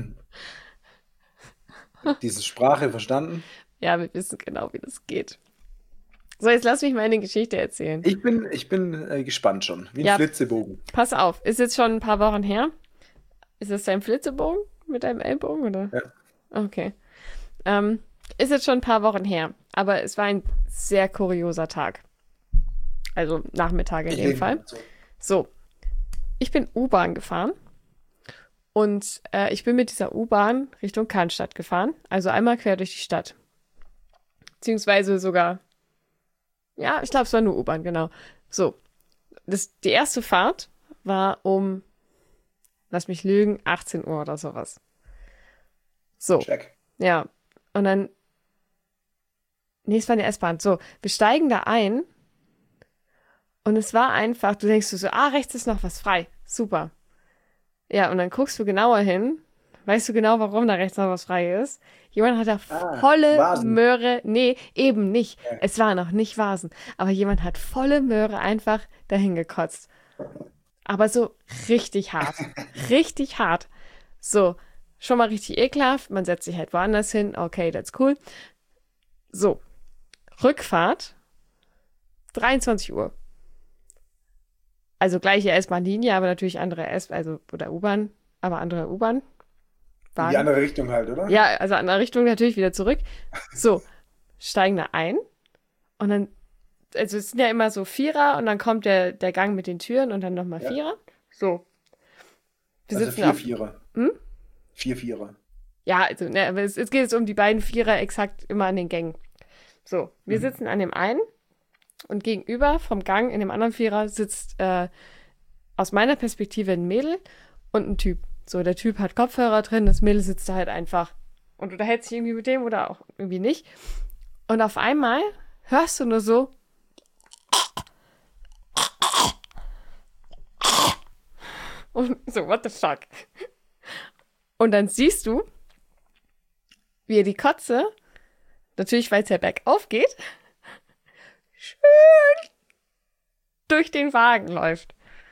Speaker 1: dieser Sprache verstanden.
Speaker 2: Ja, wir wissen genau, wie das geht. So, jetzt lass mich mal eine Geschichte erzählen.
Speaker 1: Ich bin, ich bin äh, gespannt schon. Wie ein
Speaker 2: Ja.
Speaker 1: Flitzebogen.
Speaker 2: Pass auf, ist jetzt schon ein paar Wochen her. Ist das dein Flitzebogen mit deinem Ellbogen, oder?
Speaker 1: Ja.
Speaker 2: Okay. Ähm, ist jetzt schon ein paar Wochen her, aber es war ein sehr kurioser Tag. Also Nachmittag in
Speaker 1: Ich
Speaker 2: dem
Speaker 1: lehne
Speaker 2: Fall.
Speaker 1: mich dazu.
Speaker 2: So, ich bin U-Bahn gefahren und äh, ich bin mit dieser U-Bahn Richtung Cannstatt gefahren, also einmal quer durch die Stadt. Beziehungsweise sogar, ja, ich glaube, es war nur U-Bahn, genau. So, das, die erste Fahrt war um, lass mich lügen, achtzehn Uhr oder sowas. So,
Speaker 1: Check.
Speaker 2: ja, und dann, nee, es war eine S-Bahn. So, wir steigen da ein und es war einfach, du denkst du so, ah, rechts ist noch was frei. Super. Ja, und dann guckst du genauer hin, weißt du genau, warum da rechts noch was frei ist? Jemand hat da
Speaker 1: Ah,
Speaker 2: volle
Speaker 1: Vasen.
Speaker 2: Möhre, nee, eben nicht.
Speaker 1: Ja.
Speaker 2: Es waren noch nicht Vasen, aber jemand hat volle Möhre einfach dahin gekotzt. Aber so richtig hart. Richtig hart. So, schon mal richtig ekelhaft. Man setzt sich halt woanders hin. Okay, that's cool. So, Rückfahrt, dreiundzwanzig Uhr. Also gleiche S-Bahn-Linie, aber natürlich andere S, also oder U-Bahn, aber andere U-Bahn.
Speaker 1: In die
Speaker 2: Wagen.
Speaker 1: andere Richtung halt, oder?
Speaker 2: Ja, also andere Richtung natürlich wieder zurück. So, steigen da ein und dann, also es sind ja immer so Vierer und dann kommt der, der Gang mit den Türen und dann nochmal
Speaker 1: Ja.
Speaker 2: Vierer. So. Wir
Speaker 1: Also
Speaker 2: sitzen
Speaker 1: vier
Speaker 2: auf,
Speaker 1: Vierer.
Speaker 2: Hm?
Speaker 1: Vier Vierer.
Speaker 2: ja, also, ne, aber es, es geht jetzt um die beiden Vierer exakt immer an den Gängen. So, wir
Speaker 1: Mhm.
Speaker 2: sitzen an dem einen und gegenüber vom Gang in dem anderen Vierer sitzt äh, aus meiner Perspektive ein Mädel und ein Typ. So, der Typ hat Kopfhörer drin, das Mädel sitzt da halt einfach und unterhält sich irgendwie mit dem oder auch irgendwie nicht. Und auf einmal hörst du nur so und so, what the fuck? Und dann siehst du, wie er die Kotze, natürlich weil es ja bergauf geht, schön durch den Wagen läuft.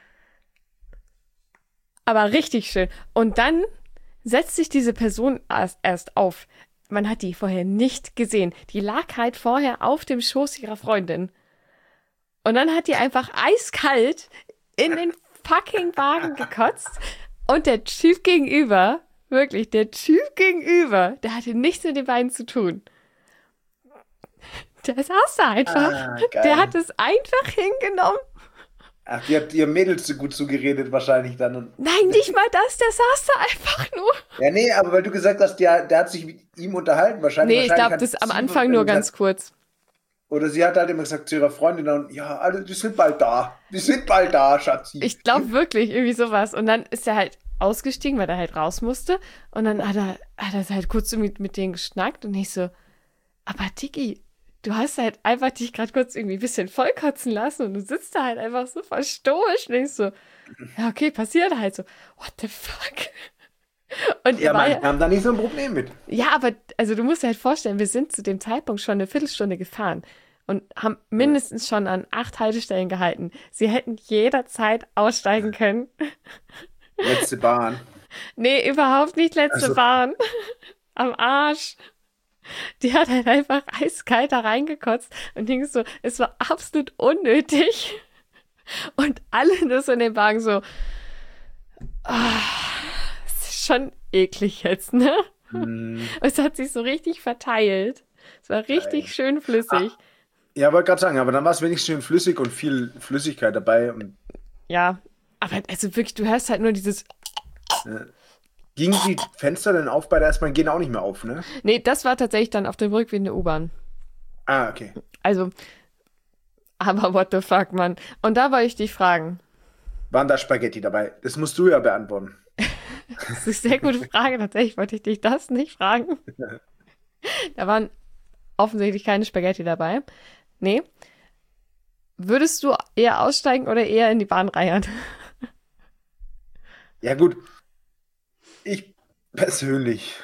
Speaker 2: Aber richtig schön. Und dann setzt sich diese Person erst, erst auf. Man hat die vorher nicht gesehen. Die lag halt vorher auf dem Schoß ihrer Freundin. Und dann hat die einfach eiskalt in den fucking Wagen gekotzt. Und der Typ gegenüber, wirklich, der Typ gegenüber, der hatte nichts mit den beiden zu tun. Der saß da einfach.
Speaker 1: Ah,
Speaker 2: Der
Speaker 1: geil.
Speaker 2: hat es einfach hingenommen.
Speaker 1: Ach, die hat ihr Mädels so gut zugeredet wahrscheinlich dann. Und
Speaker 2: Nein, nicht mal das, der saß da einfach nur.
Speaker 1: ja, nee, aber weil du gesagt hast, der, der hat sich mit ihm unterhalten. Wahrscheinlich,
Speaker 2: Nee, ich
Speaker 1: wahrscheinlich
Speaker 2: glaube,
Speaker 1: hat
Speaker 2: das am
Speaker 1: sie
Speaker 2: Anfang
Speaker 1: immer
Speaker 2: nur ganz
Speaker 1: gesagt,
Speaker 2: kurz.
Speaker 1: oder sie hat halt immer gesagt zu ihrer Freundin dann, ja, alle, die sind bald da. Die sind bald da, Schatzi.
Speaker 2: Ich glaube wirklich, irgendwie sowas. Und dann ist er halt ausgestiegen, weil er halt raus musste. Und dann hat er, hat er halt kurz so mit, mit denen geschnackt und ich so, aber Tiki, du hast halt einfach dich gerade kurz irgendwie ein bisschen vollkotzen lassen und du sitzt da halt einfach so verstoisch und denkst so, ja, okay, passiert halt so, what the fuck? Und ihr
Speaker 1: Ja,
Speaker 2: war
Speaker 1: man
Speaker 2: ja,
Speaker 1: haben da nicht so ein Problem mit.
Speaker 2: ja, aber, also du musst dir halt vorstellen, wir sind zu dem Zeitpunkt schon eine Viertelstunde gefahren und haben mindestens schon an acht Haltestellen gehalten. Sie hätten jederzeit aussteigen können.
Speaker 1: Letzte Bahn.
Speaker 2: Nee, überhaupt nicht letzte
Speaker 1: Also,
Speaker 2: Bahn. Am Arsch. Die hat halt einfach eiskalt da reingekotzt und denkst so, es war absolut unnötig. Und alle nur so in den Wagen so, ah, es ist schon eklig jetzt, ne?
Speaker 1: mh,
Speaker 2: Es hat sich so richtig verteilt. Es war richtig
Speaker 1: geil.
Speaker 2: schön flüssig.
Speaker 1: Ah, ja, wollte gerade sagen, aber dann war es wenigstens schön flüssig und viel Flüssigkeit dabei. Und
Speaker 2: Ja, aber also wirklich, du hörst halt nur dieses,
Speaker 1: äh, gingen die Fenster denn auf bei der S-Bahn? Gehen auch nicht mehr auf, ne?
Speaker 2: nee, das war tatsächlich dann auf dem Rückweg in der U-Bahn.
Speaker 1: Ah, okay.
Speaker 2: Also, aber what the fuck, Mann. Und da wollte ich dich fragen.
Speaker 1: Waren da Spaghetti dabei? Das musst du ja beantworten.
Speaker 2: Das ist eine sehr gute Frage. Tatsächlich wollte ich dich das nicht fragen. Da waren offensichtlich keine Spaghetti dabei. Nee. Würdest du eher aussteigen oder eher in die Bahn reiern?
Speaker 1: Ja, gut. Ich persönlich.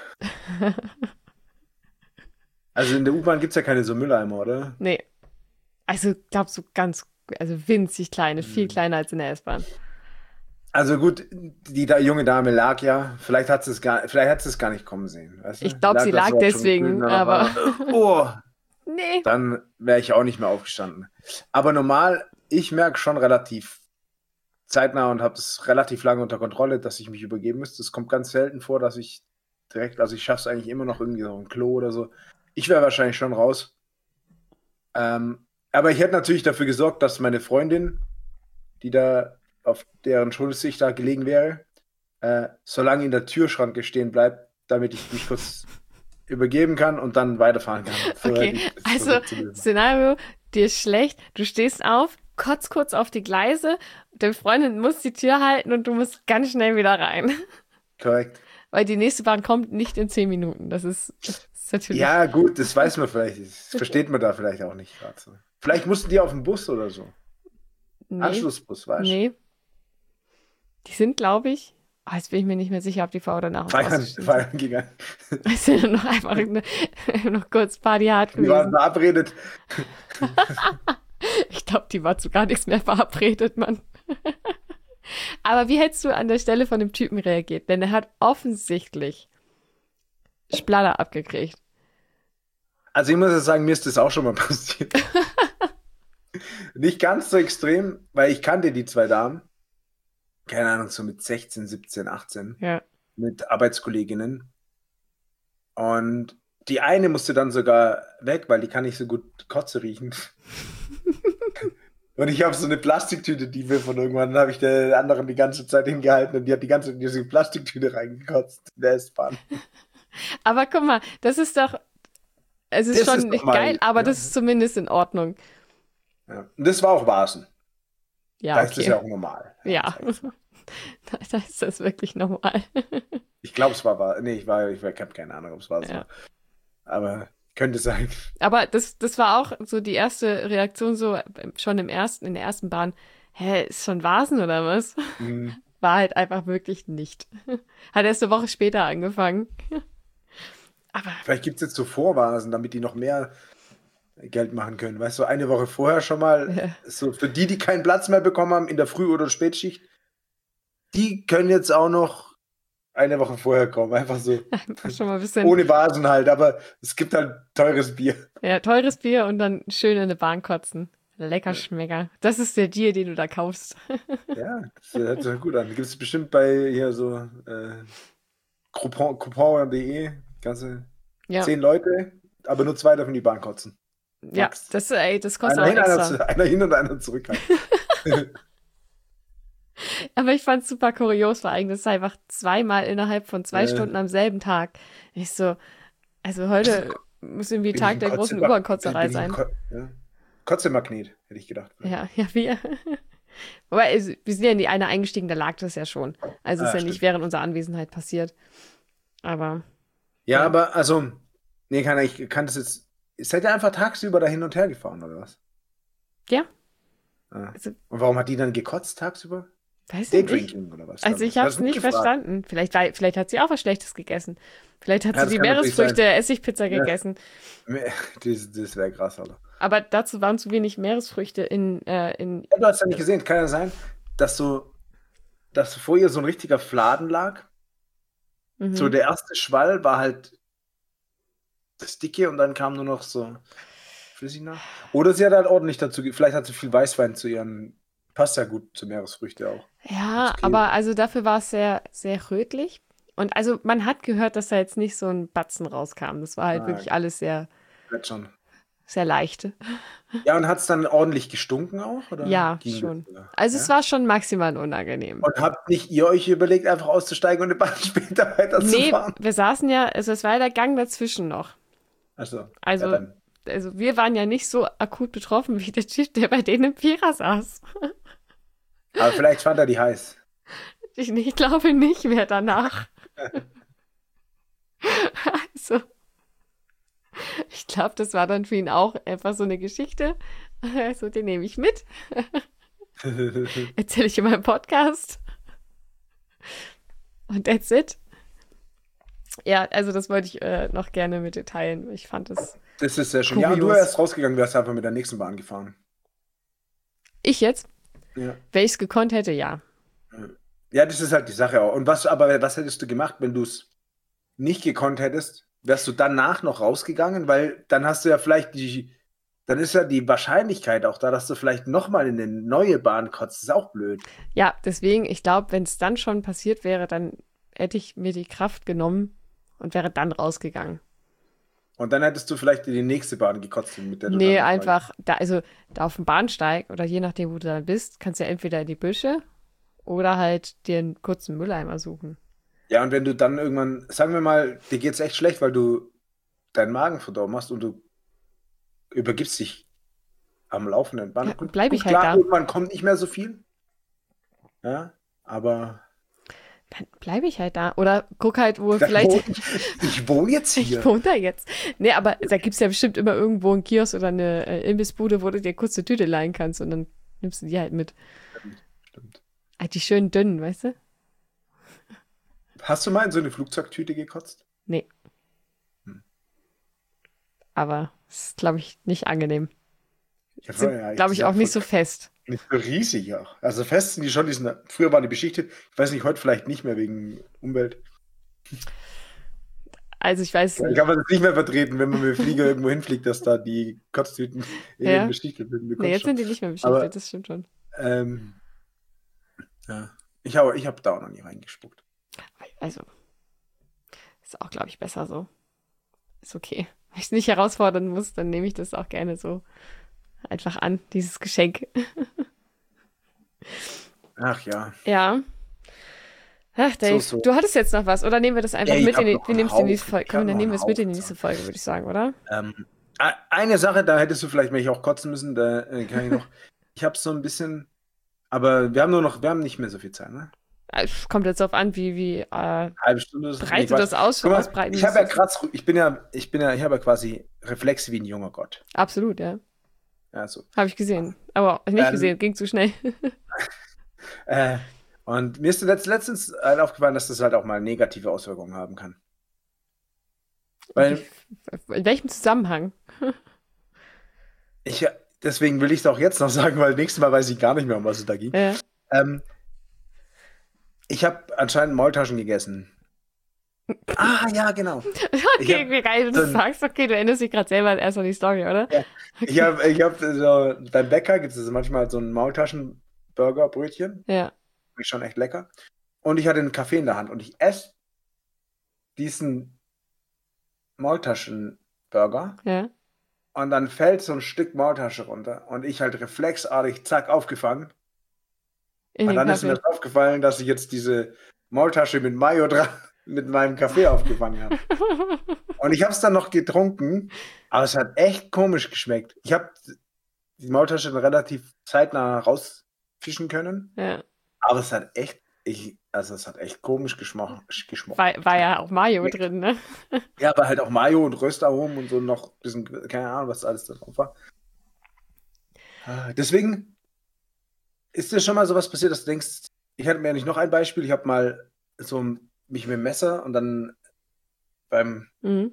Speaker 1: Also in der U-Bahn gibt es ja keine so Mülleimer, oder?
Speaker 2: Nee. Also, glaubst du, ganz, also winzig kleine, viel
Speaker 1: Hm.
Speaker 2: kleiner als in der S-Bahn.
Speaker 1: Also gut, die da junge Dame lag ja, vielleicht hat sie es gar, vielleicht hat sie es gar nicht kommen sehen, weißt
Speaker 2: Ich
Speaker 1: du?
Speaker 2: glaube, sie
Speaker 1: da
Speaker 2: lag
Speaker 1: so auf dem
Speaker 2: deswegen,
Speaker 1: Böden, dann
Speaker 2: aber
Speaker 1: auf einmal, oh,
Speaker 2: nee.
Speaker 1: dann wäre ich auch nicht mehr aufgestanden. Aber normal, ich merke schon relativ zeitnah und habe das relativ lange unter Kontrolle, dass ich mich übergeben müsste. Es kommt ganz selten vor, dass ich direkt, also ich schaffe es eigentlich immer noch irgendwie so ein Klo oder so. Ich wäre wahrscheinlich schon raus. Ähm, aber ich hätte natürlich dafür gesorgt, dass meine Freundin, die da auf deren Schuld ich da gelegen wäre, äh, so lange in der Türschranke stehen bleibt, damit ich mich kurz übergeben kann und dann weiterfahren kann. Vorher
Speaker 2: Okay,
Speaker 1: die- das
Speaker 2: also
Speaker 1: zurückzulösen.
Speaker 2: Szenario, dir ist schlecht, du stehst auf, kotzt kurz auf die Gleise, deine Freundin muss die Tür halten und du musst ganz schnell wieder rein.
Speaker 1: Korrekt.
Speaker 2: Weil die nächste Bahn kommt nicht in zehn Minuten. Das ist, das ist natürlich.
Speaker 1: Ja, gut, das weiß man vielleicht. Das versteht man da vielleicht auch nicht gerade so. Vielleicht mussten die auf den Bus oder so.
Speaker 2: Nee,
Speaker 1: Anschlussbus, weißt du?
Speaker 2: nee. Die sind, glaube ich, ah, jetzt bin ich mir nicht mehr sicher, ob die vor oder nach uns
Speaker 1: Feiern,
Speaker 2: ausgestiegen
Speaker 1: feiern gegangen.
Speaker 2: sind. Es sind noch einfach eine, noch kurz Party hart
Speaker 1: Die waren
Speaker 2: gewesen.
Speaker 1: verabredet.
Speaker 2: Ich glaube, die war zu gar nichts mehr verabredet, Mann. Aber wie hättest du an der Stelle von dem Typen reagiert? Denn er hat offensichtlich Splatter abgekriegt.
Speaker 1: Also ich muss ja sagen, mir ist das auch schon mal passiert. Nicht ganz so extrem, weil ich kannte die zwei Damen. Keine Ahnung, so mit sechzehn, siebzehn, achtzehn.
Speaker 2: Ja.
Speaker 1: Mit Arbeitskolleginnen. Und die eine musste dann sogar weg, weil die kann nicht so gut Kotze riechen. Und ich habe so eine Plastiktüte, die wir von irgendwann, habe ich der anderen die ganze Zeit hingehalten und die hat die ganze Zeit in diese Plastiktüte reingekotzt in der S-Bahn.
Speaker 2: Aber guck mal, das ist doch, es ist
Speaker 1: Das
Speaker 2: schon
Speaker 1: ist doch
Speaker 2: nicht
Speaker 1: mal-
Speaker 2: geil, aber
Speaker 1: ja.
Speaker 2: das ist zumindest in Ordnung.
Speaker 1: Ja. Und das war auch Vasen.
Speaker 2: Ja,
Speaker 1: Da ist das
Speaker 2: okay.
Speaker 1: ja auch normal.
Speaker 2: Ja, da, da ist das wirklich normal.
Speaker 1: Ich glaube, es war Vasen. Nee, ich, war, ich, war, ich habe keine Ahnung, ob es Vasen
Speaker 2: Ja.
Speaker 1: war. Aber könnte sein.
Speaker 2: Aber das, das war auch so die erste Reaktion, so ähm, schon im ersten, in der ersten Bahn. Hä, ist schon Vasen oder was?
Speaker 1: Hm.
Speaker 2: War halt einfach wirklich nicht. Hat erst eine Woche später angefangen. Aber
Speaker 1: Vielleicht gibt es jetzt so Vorvasen, damit die noch mehr Geld machen können. Weißt du, eine Woche vorher schon mal,
Speaker 2: Ja.
Speaker 1: so für die, die keinen Platz mehr bekommen haben in der Früh- oder Spätschicht, die können jetzt auch noch eine Woche vorher kommen. Einfach so,
Speaker 2: einfach schon mal ein bisschen
Speaker 1: ohne Vasen halt, aber es gibt halt teures Bier.
Speaker 2: ja, teures Bier und dann schön in eine Bahn kotzen. Lecker Schmecker. Das ist der Deal, den du da kaufst.
Speaker 1: Ja, das hört sich gut an. Gibt es bestimmt bei hier so äh, Coupon, Coupon punkt de, ganze
Speaker 2: Ja.
Speaker 1: zehn Leute, aber nur zwei davon die Bahn kotzen.
Speaker 2: Ja,
Speaker 1: Max.
Speaker 2: das, ey, das kostet
Speaker 1: Einer
Speaker 2: auch
Speaker 1: hin, einer,
Speaker 2: extra.
Speaker 1: zu, einer hin und einer zurück. Halt.
Speaker 2: Aber ich fand es super kurios, vor allem, das ist einfach zweimal innerhalb von zwei
Speaker 1: Äh,
Speaker 2: Stunden am selben Tag. Ich so, also heute muss irgendwie
Speaker 1: bin ich
Speaker 2: Tag
Speaker 1: ein
Speaker 2: der großen
Speaker 1: Kotzema-
Speaker 2: Überkotzerei
Speaker 1: bin ich ein
Speaker 2: sein.
Speaker 1: Ko ja. Kotzemagnet, hätte ich gedacht. Vielleicht.
Speaker 2: Ja, ja, wir. Wobei, also, wir sind ja in die eine eingestiegen, da lag das ja schon. Also ist
Speaker 1: Ah,
Speaker 2: ja nicht
Speaker 1: stimmt.
Speaker 2: während unserer Anwesenheit passiert. Aber,
Speaker 1: Ja,
Speaker 2: ja.
Speaker 1: aber also, nee, kann ich kann das jetzt. Seid ihr einfach tagsüber da hin und her gefahren, oder was?
Speaker 2: Ja,
Speaker 1: Ah.
Speaker 2: also,
Speaker 1: Und warum hat die dann gekotzt tagsüber?
Speaker 2: weiß ich nicht.
Speaker 1: Daydrinking oder was?
Speaker 2: Also ich
Speaker 1: Oder
Speaker 2: habe
Speaker 1: was?
Speaker 2: es
Speaker 1: Hast du
Speaker 2: nicht
Speaker 1: gefragt?
Speaker 2: verstanden. Vielleicht, war, vielleicht hat sie auch was Schlechtes gegessen. Vielleicht hat
Speaker 1: Ja,
Speaker 2: sie
Speaker 1: das
Speaker 2: die
Speaker 1: kann natürlich sein.
Speaker 2: Meeresfrüchte Essigpizza
Speaker 1: Ja.
Speaker 2: gegessen.
Speaker 1: Das, das wäre krass, Alter.
Speaker 2: Aber dazu waren zu wenig Meeresfrüchte in, äh, in
Speaker 1: Ja, du hast ja nicht gesehen, kann ja sein, dass so, dass vor ihr so ein richtiger Fladen lag. So
Speaker 2: mhm.
Speaker 1: der erste Schwall war halt das Dicke und dann kam nur noch so flüssig nach. Oder sie hat halt ordentlich dazu, ge- vielleicht hat sie viel Weißwein zu ihren, passt ja gut zu Meeresfrüchte auch.
Speaker 2: Ja,
Speaker 1: Zu Käse.
Speaker 2: aber also dafür war es sehr, sehr rötlich. Und also man hat gehört, dass da jetzt nicht so ein Batzen rauskam. Das war halt
Speaker 1: Ah,
Speaker 2: wirklich alles sehr,
Speaker 1: wird schon.
Speaker 2: sehr leicht.
Speaker 1: Ja, und hat es dann ordentlich gestunken auch? Oder
Speaker 2: Ja,
Speaker 1: ging das
Speaker 2: schon.
Speaker 1: sogar?
Speaker 2: Also es
Speaker 1: Ja?
Speaker 2: war schon maximal unangenehm.
Speaker 1: Und habt nicht ihr euch überlegt, einfach auszusteigen und eine Bahn später
Speaker 2: Nee,
Speaker 1: weiterzufahren?
Speaker 2: wir saßen ja, also es war ja der Gang dazwischen noch.
Speaker 1: Achso, ja
Speaker 2: Also,
Speaker 1: dann.
Speaker 2: also wir waren ja nicht so akut betroffen wie der Typ, der bei denen im Vierer saß.
Speaker 1: Aber vielleicht fand er die heiß.
Speaker 2: Ich, ich glaube nicht mehr danach. Also, ich glaube, das war dann für ihn auch einfach so eine Geschichte. Also, den nehme ich mit. Erzähle ich in meinem Podcast. Und that's it. Ja, also das wollte ich äh, noch gerne mit dir teilen. Ich fand es.
Speaker 1: Das ist sehr schön. Ja, und du
Speaker 2: Kurios.
Speaker 1: wärst rausgegangen, wärst einfach mit der nächsten Bahn gefahren.
Speaker 2: Ich jetzt?
Speaker 1: Ja.
Speaker 2: Wenn ich es gekonnt hätte, ja.
Speaker 1: Ja, das ist halt die Sache auch. Und was, aber was hättest du gemacht, wenn du es nicht gekonnt hättest? Wärst du danach noch rausgegangen? Weil dann hast du ja vielleicht die, dann ist ja die Wahrscheinlichkeit auch da, dass du vielleicht nochmal in eine neue Bahn kotzt. Das ist auch blöd.
Speaker 2: Ja, deswegen, ich glaube, wenn es dann schon passiert wäre, dann hätte ich mir die Kraft genommen und wäre dann rausgegangen.
Speaker 1: Und dann hättest du vielleicht in die nächste Bahn gekotzt, mit der du
Speaker 2: Nee,
Speaker 1: dann nochmal-
Speaker 2: einfach, da, also da auf dem Bahnsteig oder je nachdem, wo du dann bist, kannst du ja entweder in die Büsche oder halt dir einen kurzen Mülleimer suchen.
Speaker 1: Ja, und wenn du dann irgendwann, sagen wir mal, dir geht's echt schlecht, weil du deinen Magen verdorben hast und du übergibst dich am laufenden Band.
Speaker 2: Ja,
Speaker 1: Gut,
Speaker 2: bleib ich
Speaker 1: gut,
Speaker 2: halt
Speaker 1: klar,
Speaker 2: da.
Speaker 1: irgendwann kommt nicht mehr so viel. Ja, aber
Speaker 2: Dann bleibe ich halt da. Oder guck halt, wo
Speaker 1: da
Speaker 2: vielleicht.
Speaker 1: wohne ich, ich wohne jetzt hier.
Speaker 2: Ich wohne da jetzt. Nee, aber da gibt es ja bestimmt immer irgendwo einen Kiosk oder eine äh, Imbissbude, wo du dir kurz eine Tüte leihen kannst und dann nimmst du die halt mit.
Speaker 1: Stimmt, stimmt.
Speaker 2: Halt die schönen dünnen, weißt du?
Speaker 1: Hast du mal in so eine Flugzeugtüte gekotzt?
Speaker 2: Nee.
Speaker 1: Hm.
Speaker 2: Aber es ist, glaube ich, nicht angenehm.
Speaker 1: Ja,
Speaker 2: Sind,
Speaker 1: ja,
Speaker 2: glaube ich,
Speaker 1: die
Speaker 2: auch
Speaker 1: sind
Speaker 2: nicht so
Speaker 1: voll-
Speaker 2: fest.
Speaker 1: Nicht so riesig auch. Also fest sind die schon, die sind, früher waren die beschichtet. Ich weiß nicht, heute vielleicht nicht mehr wegen Umwelt.
Speaker 2: Also ich weiß
Speaker 1: Da
Speaker 2: nicht.
Speaker 1: kann man das nicht mehr vertreten, wenn man mit dem Flieger irgendwo hinfliegt, dass da die Kotztüten
Speaker 2: Ja.
Speaker 1: innen beschichtet sind. Mir
Speaker 2: Nee,
Speaker 1: kommt's
Speaker 2: jetzt
Speaker 1: schon.
Speaker 2: sind die nicht mehr beschichtet,
Speaker 1: Aber-
Speaker 2: das stimmt schon.
Speaker 1: Ähm, ja. Ich habe ich hab da auch noch nie reingespuckt.
Speaker 2: Also, ist auch, glaube ich, besser so. Ist okay. Wenn ich es nicht herausfordern muss, dann nehme ich das auch gerne so einfach an, dieses Geschenk.
Speaker 1: Ach ja.
Speaker 2: Ja. Ach, Dave,
Speaker 1: so.
Speaker 2: du hattest jetzt noch was, oder nehmen wir das einfach
Speaker 1: Ja, ich
Speaker 2: mit
Speaker 1: hab
Speaker 2: in die,
Speaker 1: noch
Speaker 2: wir
Speaker 1: einen
Speaker 2: nehmen es in die nächste
Speaker 1: Haufen.
Speaker 2: Folge.
Speaker 1: Ich
Speaker 2: Komm,
Speaker 1: hab
Speaker 2: dann
Speaker 1: noch
Speaker 2: nehmen wir
Speaker 1: einen
Speaker 2: es mit in die
Speaker 1: Haufen
Speaker 2: nächste Folge, würde ich sagen, oder?
Speaker 1: Ähm, e- eine Sache, da hättest du vielleicht mich auch kotzen müssen, da äh, kann ich noch. Ich habe so ein bisschen, aber wir haben nur noch, wir haben nicht mehr so viel Zeit, ne?
Speaker 2: Es kommt jetzt darauf an, wie, wie äh,
Speaker 1: Halbe Stunde. ist-
Speaker 2: breit
Speaker 1: ich
Speaker 2: du
Speaker 1: weiß-
Speaker 2: das aus,
Speaker 1: Guck mal,
Speaker 2: ausbreiten
Speaker 1: ich habe ja
Speaker 2: möchtest.
Speaker 1: krass, ich bin ja, ich bin ja, ich habe ja quasi Reflexe wie ein junger Gott.
Speaker 2: Absolut, ja.
Speaker 1: Ja, so.
Speaker 2: Habe ich gesehen. Aber nicht
Speaker 1: Ähm,
Speaker 2: gesehen, ging zu schnell.
Speaker 1: Äh, und mir ist letzt, letztens halt aufgefallen, dass das halt auch mal negative Auswirkungen haben kann. Weil
Speaker 2: In welchem Zusammenhang?
Speaker 1: ich, deswegen will ich es auch jetzt noch sagen, weil nächstes Mal weiß ich gar nicht mehr, um was es da ging.
Speaker 2: Äh,
Speaker 1: Ähm, ich habe anscheinend Maultaschen gegessen. Ah, ja, genau. Ich
Speaker 2: okay,
Speaker 1: hab
Speaker 2: wie geil du
Speaker 1: so
Speaker 2: das
Speaker 1: ein-
Speaker 2: sagst. Okay, du erinnerst dich gerade selber erst an die Story, oder?
Speaker 1: Ja. Ich habe ich hab so, beim Bäcker gibt es manchmal so ein Maultaschen-Burger-Brötchen.
Speaker 2: Ja.
Speaker 1: Ist schon echt lecker. Und ich hatte einen Kaffee in der Hand und ich esse diesen Maultaschen-Burger
Speaker 2: Ja.
Speaker 1: Und dann fällt so ein Stück Maultasche runter und ich halt reflexartig, zack, aufgefangen.
Speaker 2: In
Speaker 1: Und
Speaker 2: den
Speaker 1: dann ist mir
Speaker 2: Kaffee.
Speaker 1: das aufgefallen, dass ich jetzt diese Maultasche mit Mayo dran mit meinem Kaffee aufgefangen habe. Und ich habe es dann noch getrunken, aber es hat echt komisch geschmeckt. Ich habe die Maultasche dann relativ zeitnah rausfischen können,
Speaker 2: Ja.
Speaker 1: aber es hat echt, ich, also es hat echt komisch geschmeckt. geschmeckt.
Speaker 2: War, war ja auch Mayo
Speaker 1: Schmeckt.
Speaker 2: drin, ne?
Speaker 1: Ja, aber halt auch Mayo und Röstaromen und so noch ein bisschen, keine Ahnung, was alles da drauf war. Ah, Deswegen ist dir schon mal sowas passiert, dass du denkst, ich hatte mir nicht noch ein Beispiel, ich habe mal so mich mit dem Messer und dann beim,
Speaker 2: Mhm.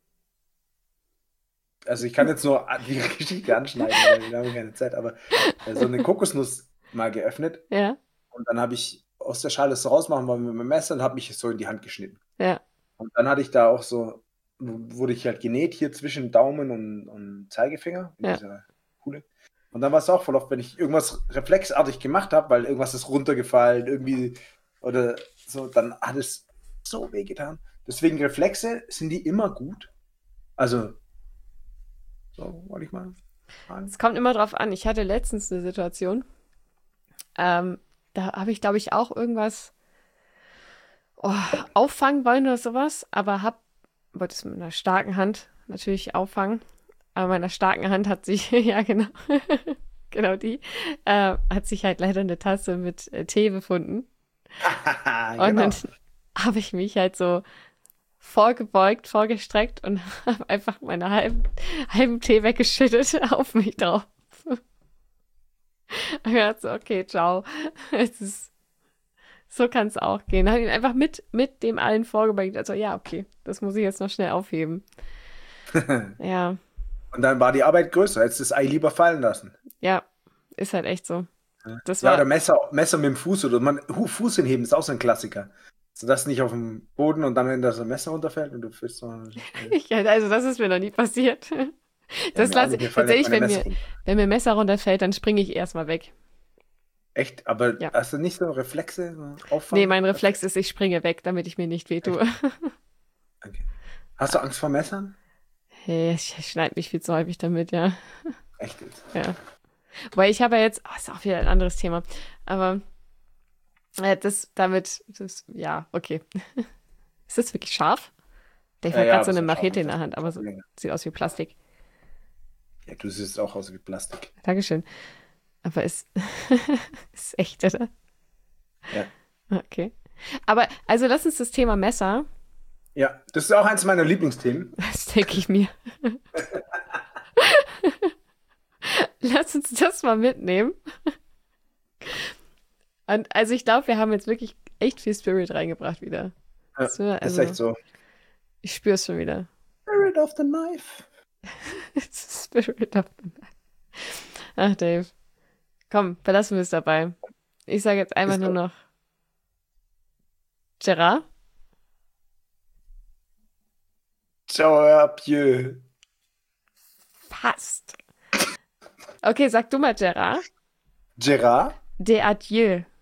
Speaker 1: also ich kann jetzt nur an- die Geschichte anschneiden, weil wir haben keine Zeit, aber äh, so eine Kokosnuss mal geöffnet
Speaker 2: Ja,
Speaker 1: und dann habe ich aus der Schale so rausmachen wollen mit meinem Messer und habe mich so in die Hand geschnitten.
Speaker 2: ja,
Speaker 1: Und dann hatte ich da auch so, w- wurde ich halt genäht hier zwischen Daumen und, und Zeigefinger, in
Speaker 2: ja.
Speaker 1: dieser Kuhle. Und dann war es auch voll oft, wenn ich irgendwas reflexartig gemacht habe, weil irgendwas ist runtergefallen, irgendwie oder so, dann hat es so weh getan. Deswegen Reflexe, sind die immer gut? Also, so wollte ich mal fragen.
Speaker 2: Es kommt immer drauf an. Ich hatte letztens eine Situation, ähm, da habe ich, glaube ich, auch irgendwas oh, auffangen wollen oder sowas, aber hab, wollte es mit einer starken Hand natürlich auffangen. Aber meiner starken Hand hat sich, ja genau, genau die, äh, hat sich halt leider eine Tasse mit äh, Tee befunden. Und dann
Speaker 1: Genau.
Speaker 2: habe ich mich halt so vorgebeugt, vorgestreckt und habe einfach meine halben, halben Tee weggeschüttet auf mich drauf. Und ich dachte so, okay, ciao. Es ist, so kann es auch gehen. Habe ihn einfach mit, mit dem allen vorgebeugt. Also ja, okay, das muss ich jetzt noch schnell aufheben. Ja,
Speaker 1: Und dann war die Arbeit größer, hättest du das Ei lieber fallen lassen.
Speaker 2: ja, ist halt echt so. Das
Speaker 1: Ja,
Speaker 2: war,
Speaker 1: oder Messer, Messer mit dem Fuß oder man, Hu- Fuß hinheben ist auch so ein Klassiker. So dass nicht auf dem Boden und dann, wenn das Messer runterfällt und du fühlst so.
Speaker 2: ich, also das ist mir noch nie passiert.
Speaker 1: Ja,
Speaker 2: Das
Speaker 1: mir auch
Speaker 2: lasse
Speaker 1: nicht,
Speaker 2: ich,
Speaker 1: mir fallen jetzt
Speaker 2: tatsächlich,
Speaker 1: meine
Speaker 2: wenn
Speaker 1: Messer
Speaker 2: mir,
Speaker 1: runter.
Speaker 2: wenn mir Messer runterfällt, dann springe ich erstmal weg.
Speaker 1: Echt? Aber
Speaker 2: Ja.
Speaker 1: hast du nicht so Reflexe, so
Speaker 2: Nee,
Speaker 1: Auffangen?
Speaker 2: mein Reflex ist, ich springe weg, damit ich mir nicht wehtue.
Speaker 1: Okay. Hast du Angst vor Messern?
Speaker 2: Hey, ich schneide mich viel zu häufig damit, ja.
Speaker 1: Echt jetzt?
Speaker 2: Ja. Weil ich habe ja jetzt, oh, ist auch wieder ein anderes Thema, aber äh, das damit, das, ja, okay. Ist das wirklich scharf? Ich
Speaker 1: Ja,
Speaker 2: habe
Speaker 1: ja,
Speaker 2: gerade so
Speaker 1: aber
Speaker 2: eine
Speaker 1: so scharf
Speaker 2: Machete
Speaker 1: ist
Speaker 2: in der
Speaker 1: das
Speaker 2: Hand, aber so,
Speaker 1: länger.
Speaker 2: sieht aus wie Plastik.
Speaker 1: Ja, du siehst auch aus wie Plastik.
Speaker 2: Dankeschön. Aber ist, ist echt, oder?
Speaker 1: Ja.
Speaker 2: Okay. Aber, also lass uns das Thema Messer,
Speaker 1: Ja, das ist auch eins meiner Lieblingsthemen.
Speaker 2: das denke ich mir, lass uns das mal mitnehmen. Und also ich glaube, wir haben jetzt wirklich echt viel Spirit reingebracht wieder.
Speaker 1: Ja,
Speaker 2: So,
Speaker 1: ist
Speaker 2: also,
Speaker 1: echt so.
Speaker 2: ich spüre es schon wieder.
Speaker 1: Spirit of the Knife.
Speaker 2: Spirit of the Night. Ach, Dave. Komm, belassen wir es dabei. Ich sage jetzt einfach
Speaker 1: Ist
Speaker 2: nur
Speaker 1: so.
Speaker 2: noch Gerard.
Speaker 1: Ciao, Pieu.
Speaker 2: Passt. Okay, sag du mal Gerard.
Speaker 1: Gerard?
Speaker 2: De adieu.